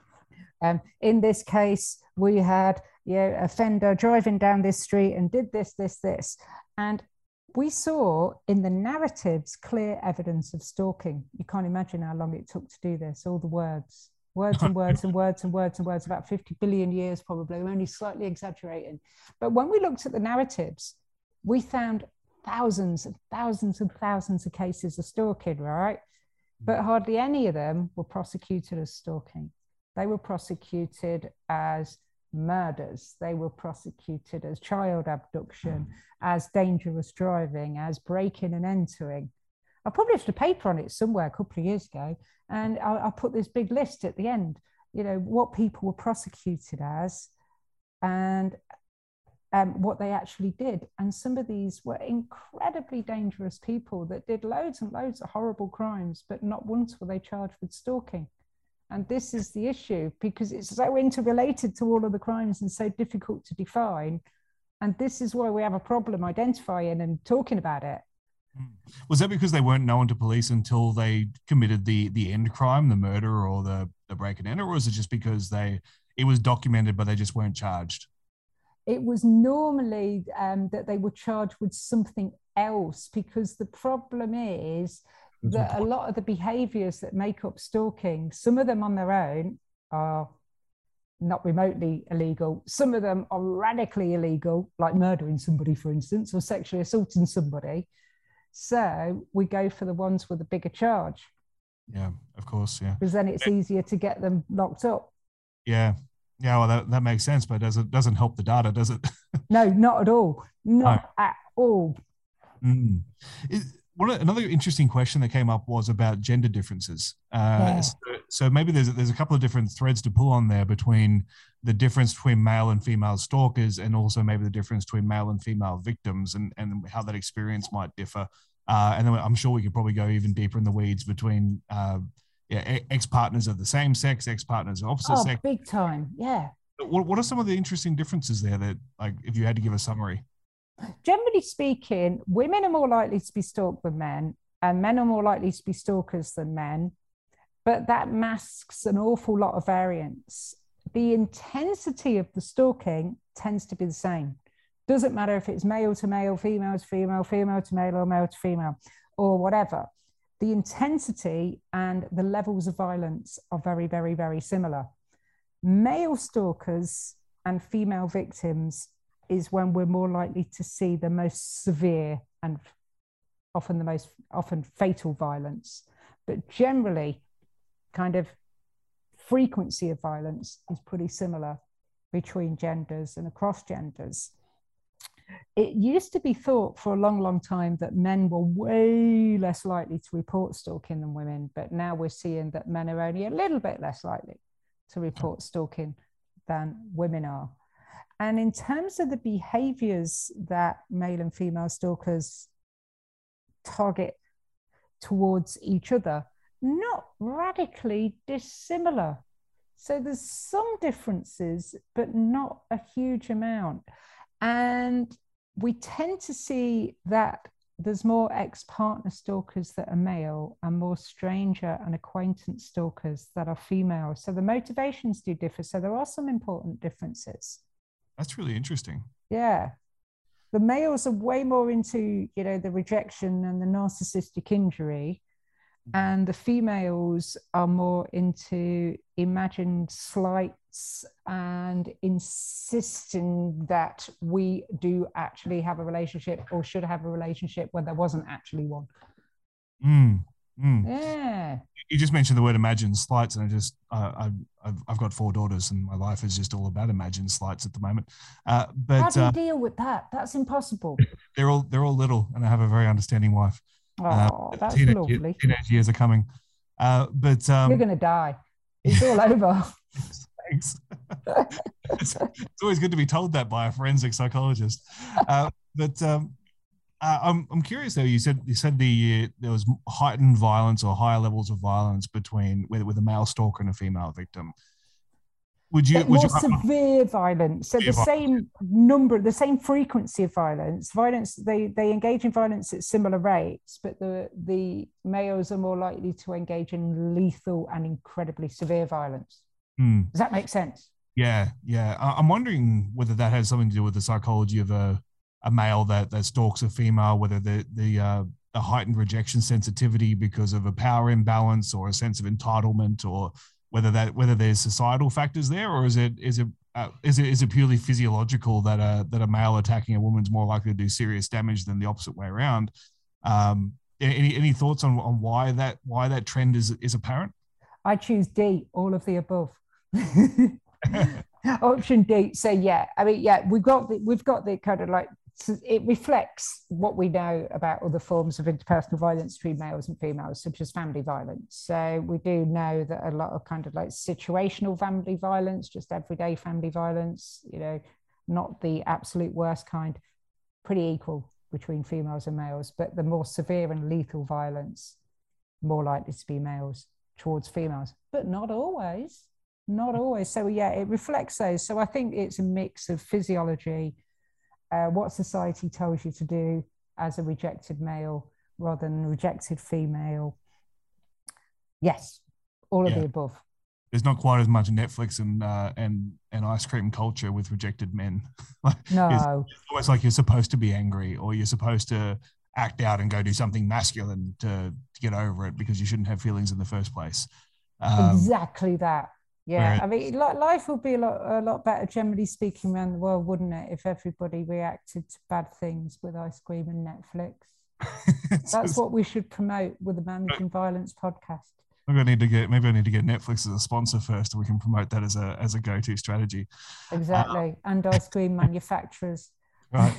in this case, we had, you know, offender driving down this street and did this. And we saw in the narratives clear evidence of stalking. You can't imagine how long it took to do this. All the words and words, about 50 billion years probably. I'm only slightly exaggerating. But when we looked at the narratives, we found thousands and thousands and thousands of cases of stalking, right? But hardly any of them were prosecuted as stalking. They were prosecuted as murders. They were prosecuted as child abduction, as dangerous driving, as breaking and entering. I published a paper on it somewhere a couple of years ago, and I put this big list at the end, you know, what people were prosecuted as and what they actually did. And some of these were incredibly dangerous people that did loads and loads of horrible crimes, but not once were they charged with stalking. And this is the issue, because it's so interrelated to all of the crimes and so difficult to define. And this is why we have a problem identifying and talking about it. Was that because they weren't known to police until they committed the end crime, the murder or the break and enter, or was it just because it was documented but they just weren't charged? It was normally that they were charged with something else, because the problem is that a lot of the behaviors that make up stalking, some of them on their own are not remotely illegal. Some of them are radically illegal, like murdering somebody, for instance, or sexually assaulting somebody. So we go for the ones with a bigger charge. Yeah, of course, yeah. Because then it's easier to get them locked up. Yeah. Yeah, well, that makes sense, but it doesn't help the data, does it? No, not at all. Not at all. Another interesting question that came up was about gender differences. So maybe there's a couple of different threads to pull on there between the difference between male and female stalkers, and also maybe the difference between male and female victims, and how that experience might differ. And then I'm sure we could probably go even deeper in the weeds between ex-partners of the same sex, ex-partners of opposite sex. Big time, yeah. What are some of the interesting differences there that, like, if you had to give a summary? Generally speaking, women are more likely to be stalked than men, and men are more likely to be stalkers than men. But that masks an awful lot of variance. The intensity of the stalking tends to be the same. Doesn't matter if it's male to male, female to female, female to male, or male to female, or whatever. The intensity and the levels of violence are very, very, very similar. Male stalkers and female victims is when we're more likely to see the most severe and often fatal violence. But generally, kind of frequency of violence is pretty similar between genders and across genders. It used to be thought for a long, long time that men were way less likely to report stalking than women, but now we're seeing that men are only a little bit less likely to report stalking than women are. And in terms of the behaviors that male and female stalkers target towards each other, not radically dissimilar. So there's some differences, but not a huge amount. And we tend to see that there's more ex-partner stalkers that are male and more stranger and acquaintance stalkers that are female. So the motivations do differ. So there are some important differences. That's really interesting. Yeah. The males are way more into, the rejection and the narcissistic injury. And the females are more into imagined slights and insisting that we do actually have a relationship or should have a relationship when there wasn't actually one. Yeah. You just mentioned the word imagined slights, and I've got 4 daughters, and my life is just all about imagined slights at the moment. But how do you deal with that? That's impossible. They're all little, and I have a very understanding wife. Oh, that's lovely. Teenage years are coming. But you're going to die. It's all over. Thanks. It's always good to be told that by a forensic psychologist. But I'm curious though. You said there was heightened violence or higher levels of violence with a male stalker and a female victim. Would you severe violence? So the same number, the same frequency of violence. They engage in violence at similar rates, but the males are more likely to engage in lethal and incredibly severe violence. Does that make sense? Yeah. I'm wondering whether that has something to do with the psychology of a male that stalks a female, whether the heightened rejection sensitivity because of a power imbalance or a sense of entitlement, or whether there's societal factors there, or is it purely physiological that a male attacking a woman's more likely to do serious damage than the opposite way around? Any thoughts on why that trend is apparent? I choose D, all of the above. Option D. So yeah, I mean, yeah, we've got the kind of like, it reflects what we know about other forms of interpersonal violence between males and females, such as family violence. So we do know that a lot of kind of like situational family violence, just everyday family violence, not the absolute worst kind, pretty equal between females and males, but the more severe and lethal violence, more likely to be males towards females, but not always. So yeah, it reflects those. So I think it's a mix of physiology, what society tells you to do as a rejected male rather than a rejected female. Yes, all of the above. There's not quite as much Netflix and ice cream culture with rejected men. No. It's almost like you're supposed to be angry, or you're supposed to act out and go do something masculine to get over it, because you shouldn't have feelings in the first place. Exactly that. Yeah, I mean, life would be a lot better, generally speaking, around the world, wouldn't it, if everybody reacted to bad things with ice cream and Netflix? That's what we should promote with the Managing Violence podcast. Maybe I need to get Netflix as a sponsor first, and we can promote that as a go-to strategy. Exactly, and ice cream manufacturers. Right.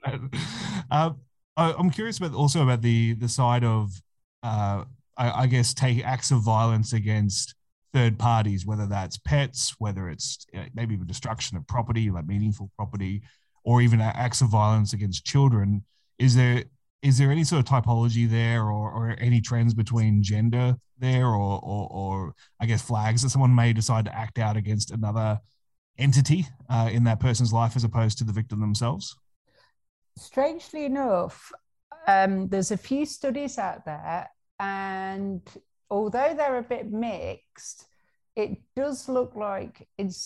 I'm curious about the side of, I guess, take acts of violence against third parties, whether that's pets, whether it's maybe even destruction of property, like meaningful property, or even acts of violence against children. Is there any sort of typology there, or any trends between gender there, or I guess flags that someone may decide to act out against another entity in that person's life as opposed to the victim themselves? Strangely enough, there's a few studies out there, and although they're a bit mixed, it does look like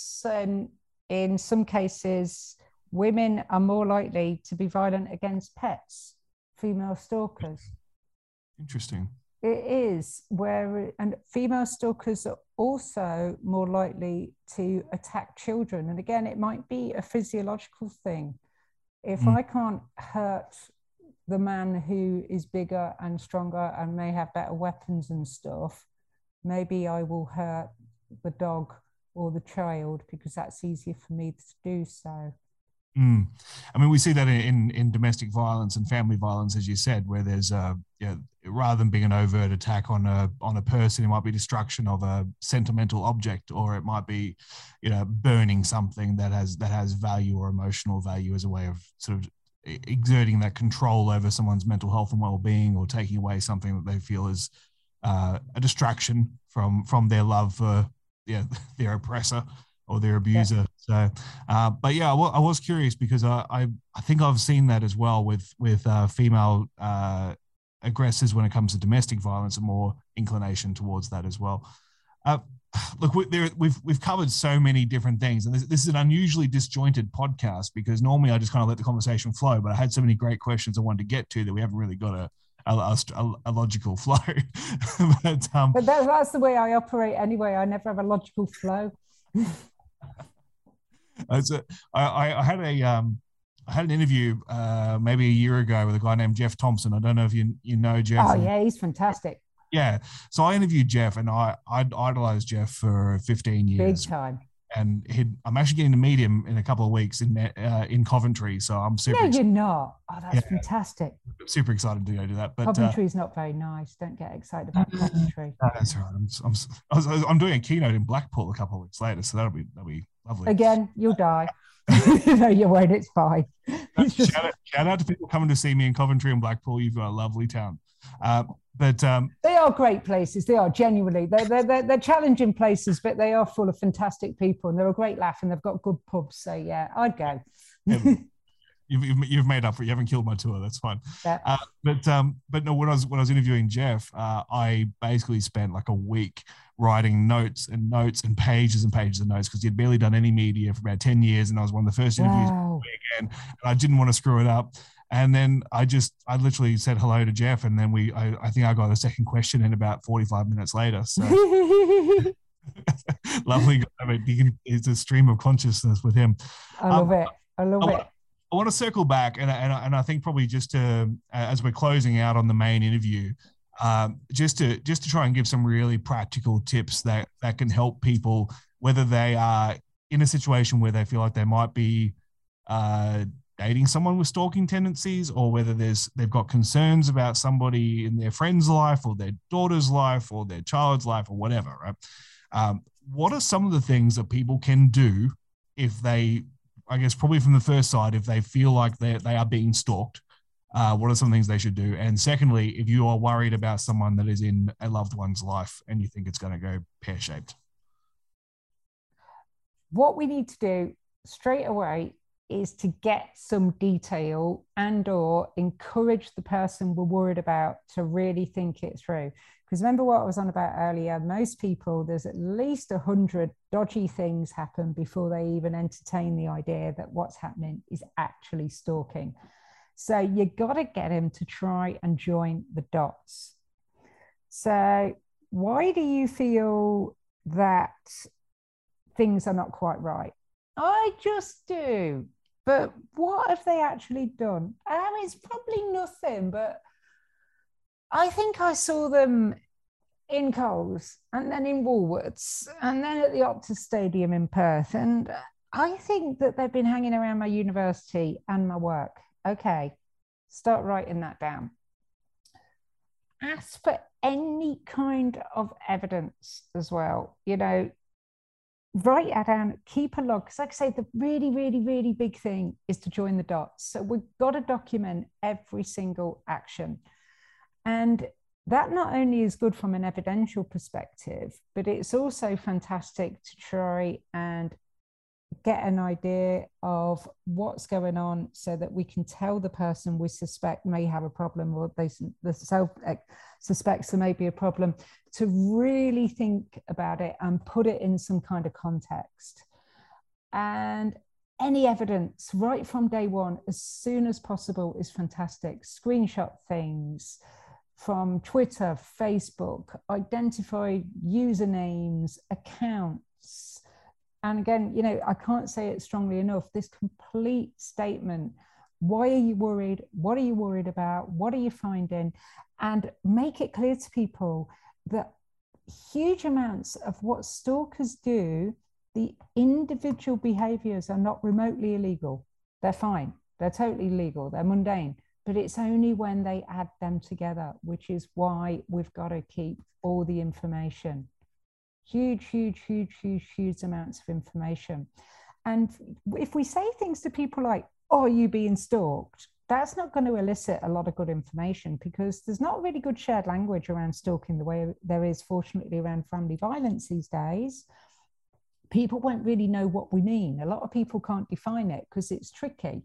in some cases, women are more likely to be violent against pets, female stalkers. Interesting. It is and female stalkers are also more likely to attack children. And again, it might be a physiological thing. If I can't hurt the man who is bigger and stronger and may have better weapons and stuff, maybe I will hurt the dog or the child because that's easier for me to do so. I mean, we see that in domestic violence and family violence, as you said, where there's rather than being an overt attack on a person, it might be destruction of a sentimental object, or it might be, burning something that has value or emotional value as a way of sort of exerting that control over someone's mental health and well-being, or taking away something that they feel is a distraction from their love for their oppressor or their abuser. So, but yeah, I was curious because I think I've seen that as well with female aggressors when it comes to domestic violence, and more inclination towards that as well. Look, we've covered so many different things, and this is an unusually disjointed podcast because normally I just kind of let the conversation flow, but I had so many great questions I wanted to get to that we haven't really got a logical flow. but that's the way I operate anyway. I never have a logical flow. I had an interview maybe a year ago with a guy named Jeff Thompson. I don't know if you know Jeff. Oh yeah, he's fantastic. Yeah, so I interviewed Jeff, and I'd idolized Jeff for 15 years. Big time. And I'm actually getting to meet him in a couple of weeks in Coventry. So I'm super. No, you're not. Oh, that's fantastic. Super excited to go do that. But Coventry's not very nice. Don't get excited about Coventry. That's all right. I'm doing a keynote in Blackpool a couple of weeks later, so that'll be lovely. Again, you'll die. No, you won't. It's fine. Shout out to people coming to see me in Coventry and Blackpool. You've got a lovely town. But they are great places. They are genuinely. They're challenging places, but they are full of fantastic people, and they're a great laugh, and they've got good pubs. So yeah, I'd go. You've made up for it. You haven't killed my tour. That's fine. Yeah. But no, when I was interviewing Jeff, I basically spent like a week writing notes and pages and pages of notes because he'd barely done any media for about 10 years, and I was one of the first interviews again, and I didn't want to screw it up. And then I literally said hello to Jeff, and then I think I got a second question in about 45 minutes later. So lovely guy. It's a stream of consciousness with him. I love it. I want to circle back, and I think probably just to as we're closing out on the main interview, just to try and give some really practical tips that can help people, whether they are in a situation where they feel like they might be dating someone with stalking tendencies, or whether they've got concerns about somebody in their friend's life or their daughter's life or their child's life or whatever, right? What are some of the things that people can do if they, I guess probably from the first side, if they feel like they are being stalked? What are some things they should do? And secondly, if you are worried about someone that is in a loved one's life and you think it's going to go pear-shaped? What we need to do straight away is to get some detail and or encourage the person we're worried about to really think it through. Because remember what I was on about earlier, most people, there's at least 100 dodgy things happen before they even entertain the idea that what's happening is actually stalking. So you got to get him to try and join the dots. So why do you feel that things are not quite right? I just do. But what have they actually done? It's probably nothing, but I think I saw them in Coles and then in Woolworths and then at the Optus Stadium in Perth. And I think that they've been hanging around my university and my work. Okay, start writing that down. Ask for any kind of evidence as well, write that down, keep a log. Because like I say, the really, really, really big thing is to join the dots. So we've got to document every single action. And that not only is good from an evidential perspective, but it's also fantastic to try and get an idea of what's going on so that we can tell the person we suspect may have a problem, or they suspects there may be a problem, to really think about it and put it in some kind of context. And any evidence right from day one, as soon as possible, is fantastic. Screenshot things from Twitter, Facebook, identify usernames, accounts. And again, I can't say it strongly enough, this complete statement. Why are you worried? What are you worried about? What are you finding? And make it clear to people that huge amounts of what stalkers do, the individual behaviors are not remotely illegal. They're fine. They're totally legal. They're mundane. But it's only when they add them together, which is why we've got to keep all the information. Huge, huge, huge, huge, huge amounts of information. And if we say things to people like, oh, are you being stalked? That's not going to elicit a lot of good information, because there's not really good shared language around stalking the way there is, fortunately, around family violence these days. People won't really know what we mean. A lot of people can't define it because it's tricky.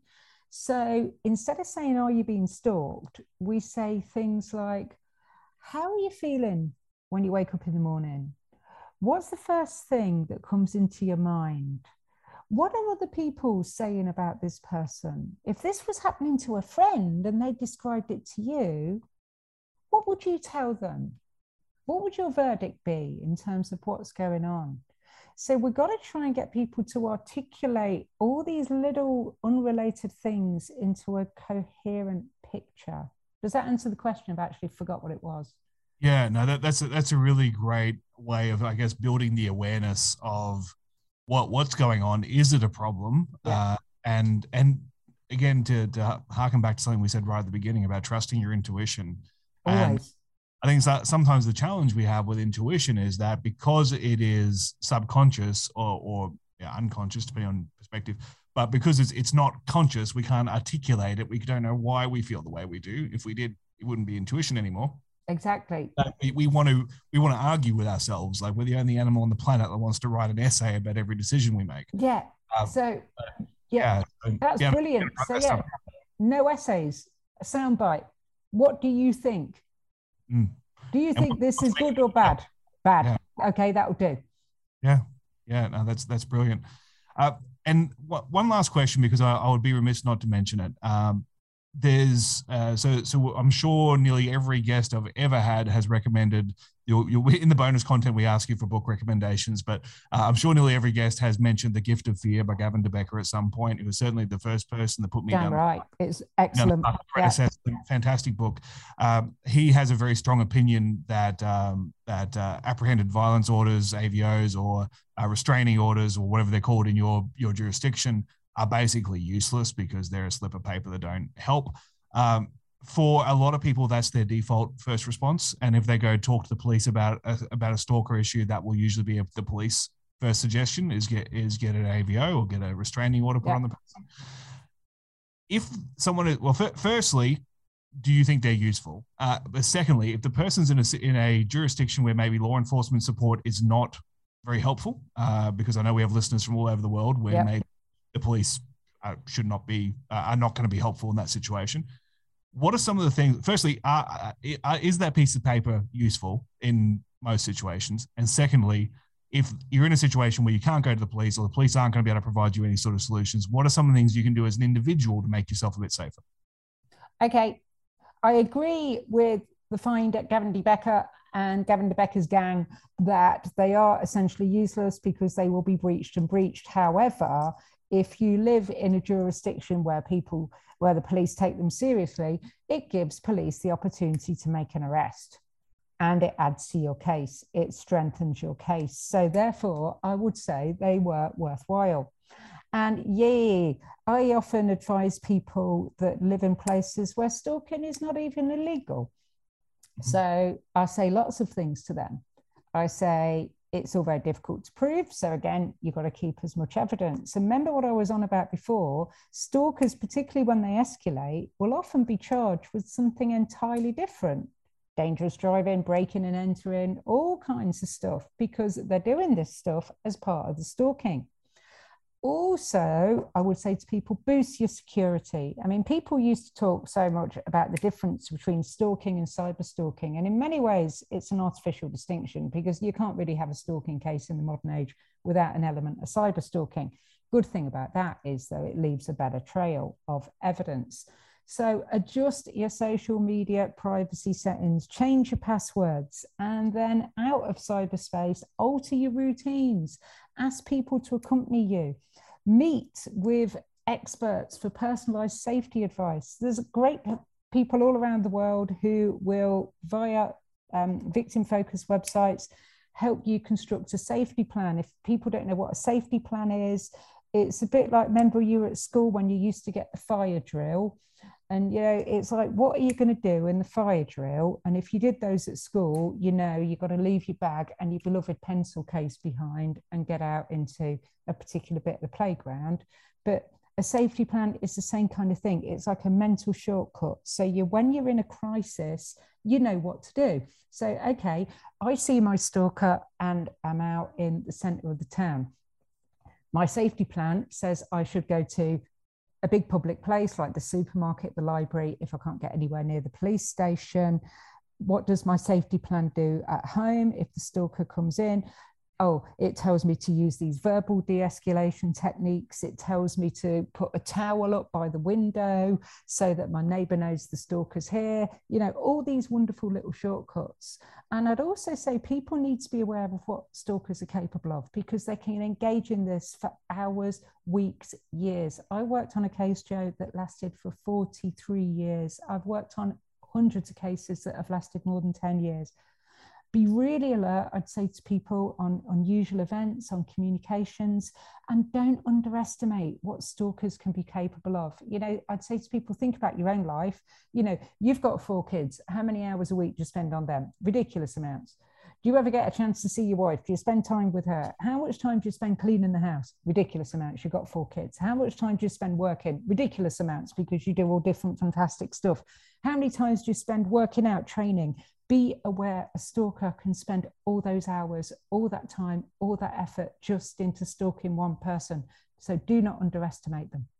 So instead of saying, are you being stalked? We say things like, how are you feeling when you wake up in the morning? What's the first thing that comes into your mind? What are other people saying about this person? If this was happening to a friend and they described it to you, what would you tell them? What would your verdict be in terms of what's going on? So we've got to try and get people to articulate all these little unrelated things into a coherent picture. Does that answer the question? I've actually forgot what it was. Yeah, no, that's a really great way of, I guess, building the awareness of what's going on. Is it a problem? Yeah. And again, to harken back to something we said right at the beginning about trusting your intuition. Always. And I think sometimes the challenge we have with intuition is that because it is subconscious or unconscious, depending on perspective, but because it's not conscious, we can't articulate it. We don't know why we feel the way we do. If we did, it wouldn't be intuition anymore. Exactly. We want to argue with ourselves, like we're the only animal on the planet that wants to write an essay about every decision we make. Yeah. That's brilliant. So yeah, no essays, a soundbite. What do you think? Do you think this is good or bad? Bad. Yeah. Okay, that'll do. Yeah. No, that's brilliant. And one last question, because I would be remiss not to mention it. There's so I'm sure nearly every guest I've ever had has recommended. You'll in the bonus content we ask you for book recommendations, but I'm sure nearly every guest has mentioned The Gift of Fear by Gavin de Becker at some point. It was certainly the first person that put me down. Right, it's excellent. Fantastic book. He has a very strong opinion that apprehended violence orders, AVOs, or restraining orders, or whatever they're called in your jurisdiction, are basically useless because they're a slip of paper that don't help. For a lot of people, that's their default first response. And if they go talk to the police about a stalker issue, that will usually be the police first suggestion is get an AVO or get a restraining order put on the person. If someone firstly, do you think they're useful? But secondly, if the person's in a jurisdiction where maybe law enforcement support is not very helpful, because I know we have listeners from all over the world where maybe the police are not going to be helpful in that situation. What are some of the things? Firstly, is that piece of paper useful in most situations? And secondly, if you're in a situation where you can't go to the police, or the police aren't going to be able to provide you any sort of solutions, what are some of the things you can do as an individual to make yourself a bit safer? Okay, I agree with the find at Gavin de Becker and Gavin de Becker's gang that they are essentially useless because they will be breached and breached. However, if you live in a jurisdiction where the police take them seriously, it gives police the opportunity to make an arrest, and it adds to your case. It strengthens your case. So therefore, I would say they were worthwhile. And I often advise people that live in places where stalking is not even illegal. So I say lots of things to them. I say, it's all very difficult to prove. So again, you've got to keep as much evidence. And remember what I was on about before, stalkers, particularly when they escalate, will often be charged with something entirely different. Dangerous driving, breaking and entering, all kinds of stuff, because they're doing this stuff as part of the stalking. Also, I would say to people, boost your security. I mean, people used to talk so much about the difference between stalking and cyber stalking. And in many ways, it's an artificial distinction, because you can't really have a stalking case in the modern age without an element of cyber stalking. Good thing about that is, though, it leaves a better trail of evidence. So adjust your social media privacy settings, change your passwords, and then out of cyberspace, alter your routines, ask people to accompany you, meet with experts for personalized safety advice. There's great people all around the world who will, via victim-focused websites, help you construct a safety plan. If people don't know what a safety plan is, it's a bit like, remember you were at school when you used to get the fire drill. And, you know, it's like, what are you going to do in the fire drill? And if you did those at school, you know, you've got to leave your bag and your beloved pencil case behind and get out into a particular bit of the playground. But a safety plan is the same kind of thing. It's like a mental shortcut. So when you're in a crisis, you know what to do. So, okay, I see my stalker and I'm out in the center of the town. My safety plan says I should go to a big public place like the supermarket, the library, if I can't get anywhere near the police station. What does my safety plan do at home if the stalker comes in? Oh, it tells me to use these verbal de-escalation techniques. It tells me to put a towel up by the window so that my neighbor knows the stalker's here. You know, all these wonderful little shortcuts. And I'd also say people need to be aware of what stalkers are capable of, because they can engage in this for hours, weeks, years. I worked on a case, Joe, that lasted for 43 years. I've worked on hundreds of cases that have lasted more than 10 years. Be really alert, I'd say, to people on unusual events, on communications, and don't underestimate what stalkers can be capable of. You know, I'd say to people, think about your own life. You know, you've got 4 kids. How many hours a week do you spend on them? Ridiculous amounts. Do you ever get a chance to see your wife? Do you spend time with her? How much time do you spend cleaning the house? Ridiculous amounts. You've got 4 kids. How much time do you spend working? Ridiculous amounts, because you do all different fantastic stuff. How many times do you spend working out, training? Be aware a stalker can spend all those hours, all that time, all that effort just into stalking one person. So do not underestimate them.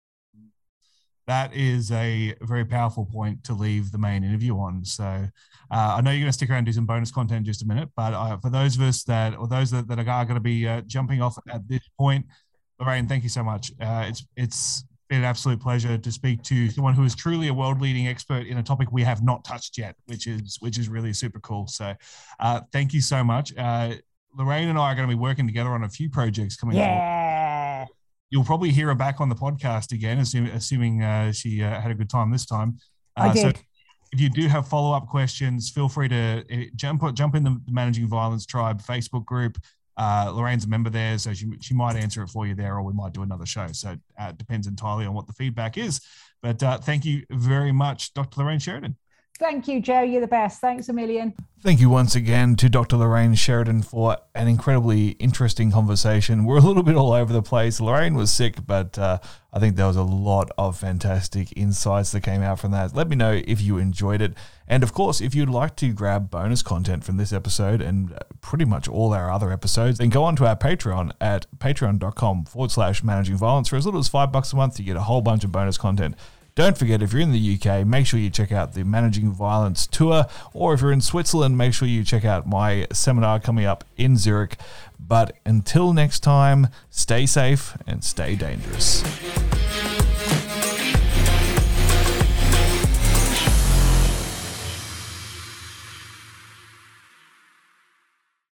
That is a very powerful point to leave the main interview on. So I know you're going to stick around and do some bonus content in just a minute, but for those of us that are going to be jumping off at this point, Lorraine, thank you so much. It's been an absolute pleasure to speak to someone who is truly a world-leading expert in a topic we have not touched yet, which is really super cool. So thank you so much. Lorraine and I are going to be working together on a few projects coming forward. You'll probably hear her back on the podcast again, assuming she had a good time this time. I did. So if you do have follow-up questions, feel free to jump in the Managing Violence Tribe Facebook group. Lorraine's a member there, so she might answer it for you there, or we might do another show. So it depends entirely on what the feedback is. But thank you very much, Dr. Lorraine Sheridan. Thank you, Joe. You're the best. Thanks a million. Thank you once again to Dr. Lorraine Sheridan for an incredibly interesting conversation. We're a little bit all over the place. Lorraine was sick, but I think there was a lot of fantastic insights that came out from that. Let me know if you enjoyed it. And of course, if you'd like to grab bonus content from this episode and pretty much all our other episodes, then go on to our Patreon at patreon.com/managing violence. For as little as $5 a month, you get a whole bunch of bonus content. Don't forget, if you're in the UK, make sure you check out the Managing Violence Tour, or if you're in Switzerland, make sure you check out my seminar coming up in Zurich. But until next time, stay safe and stay dangerous.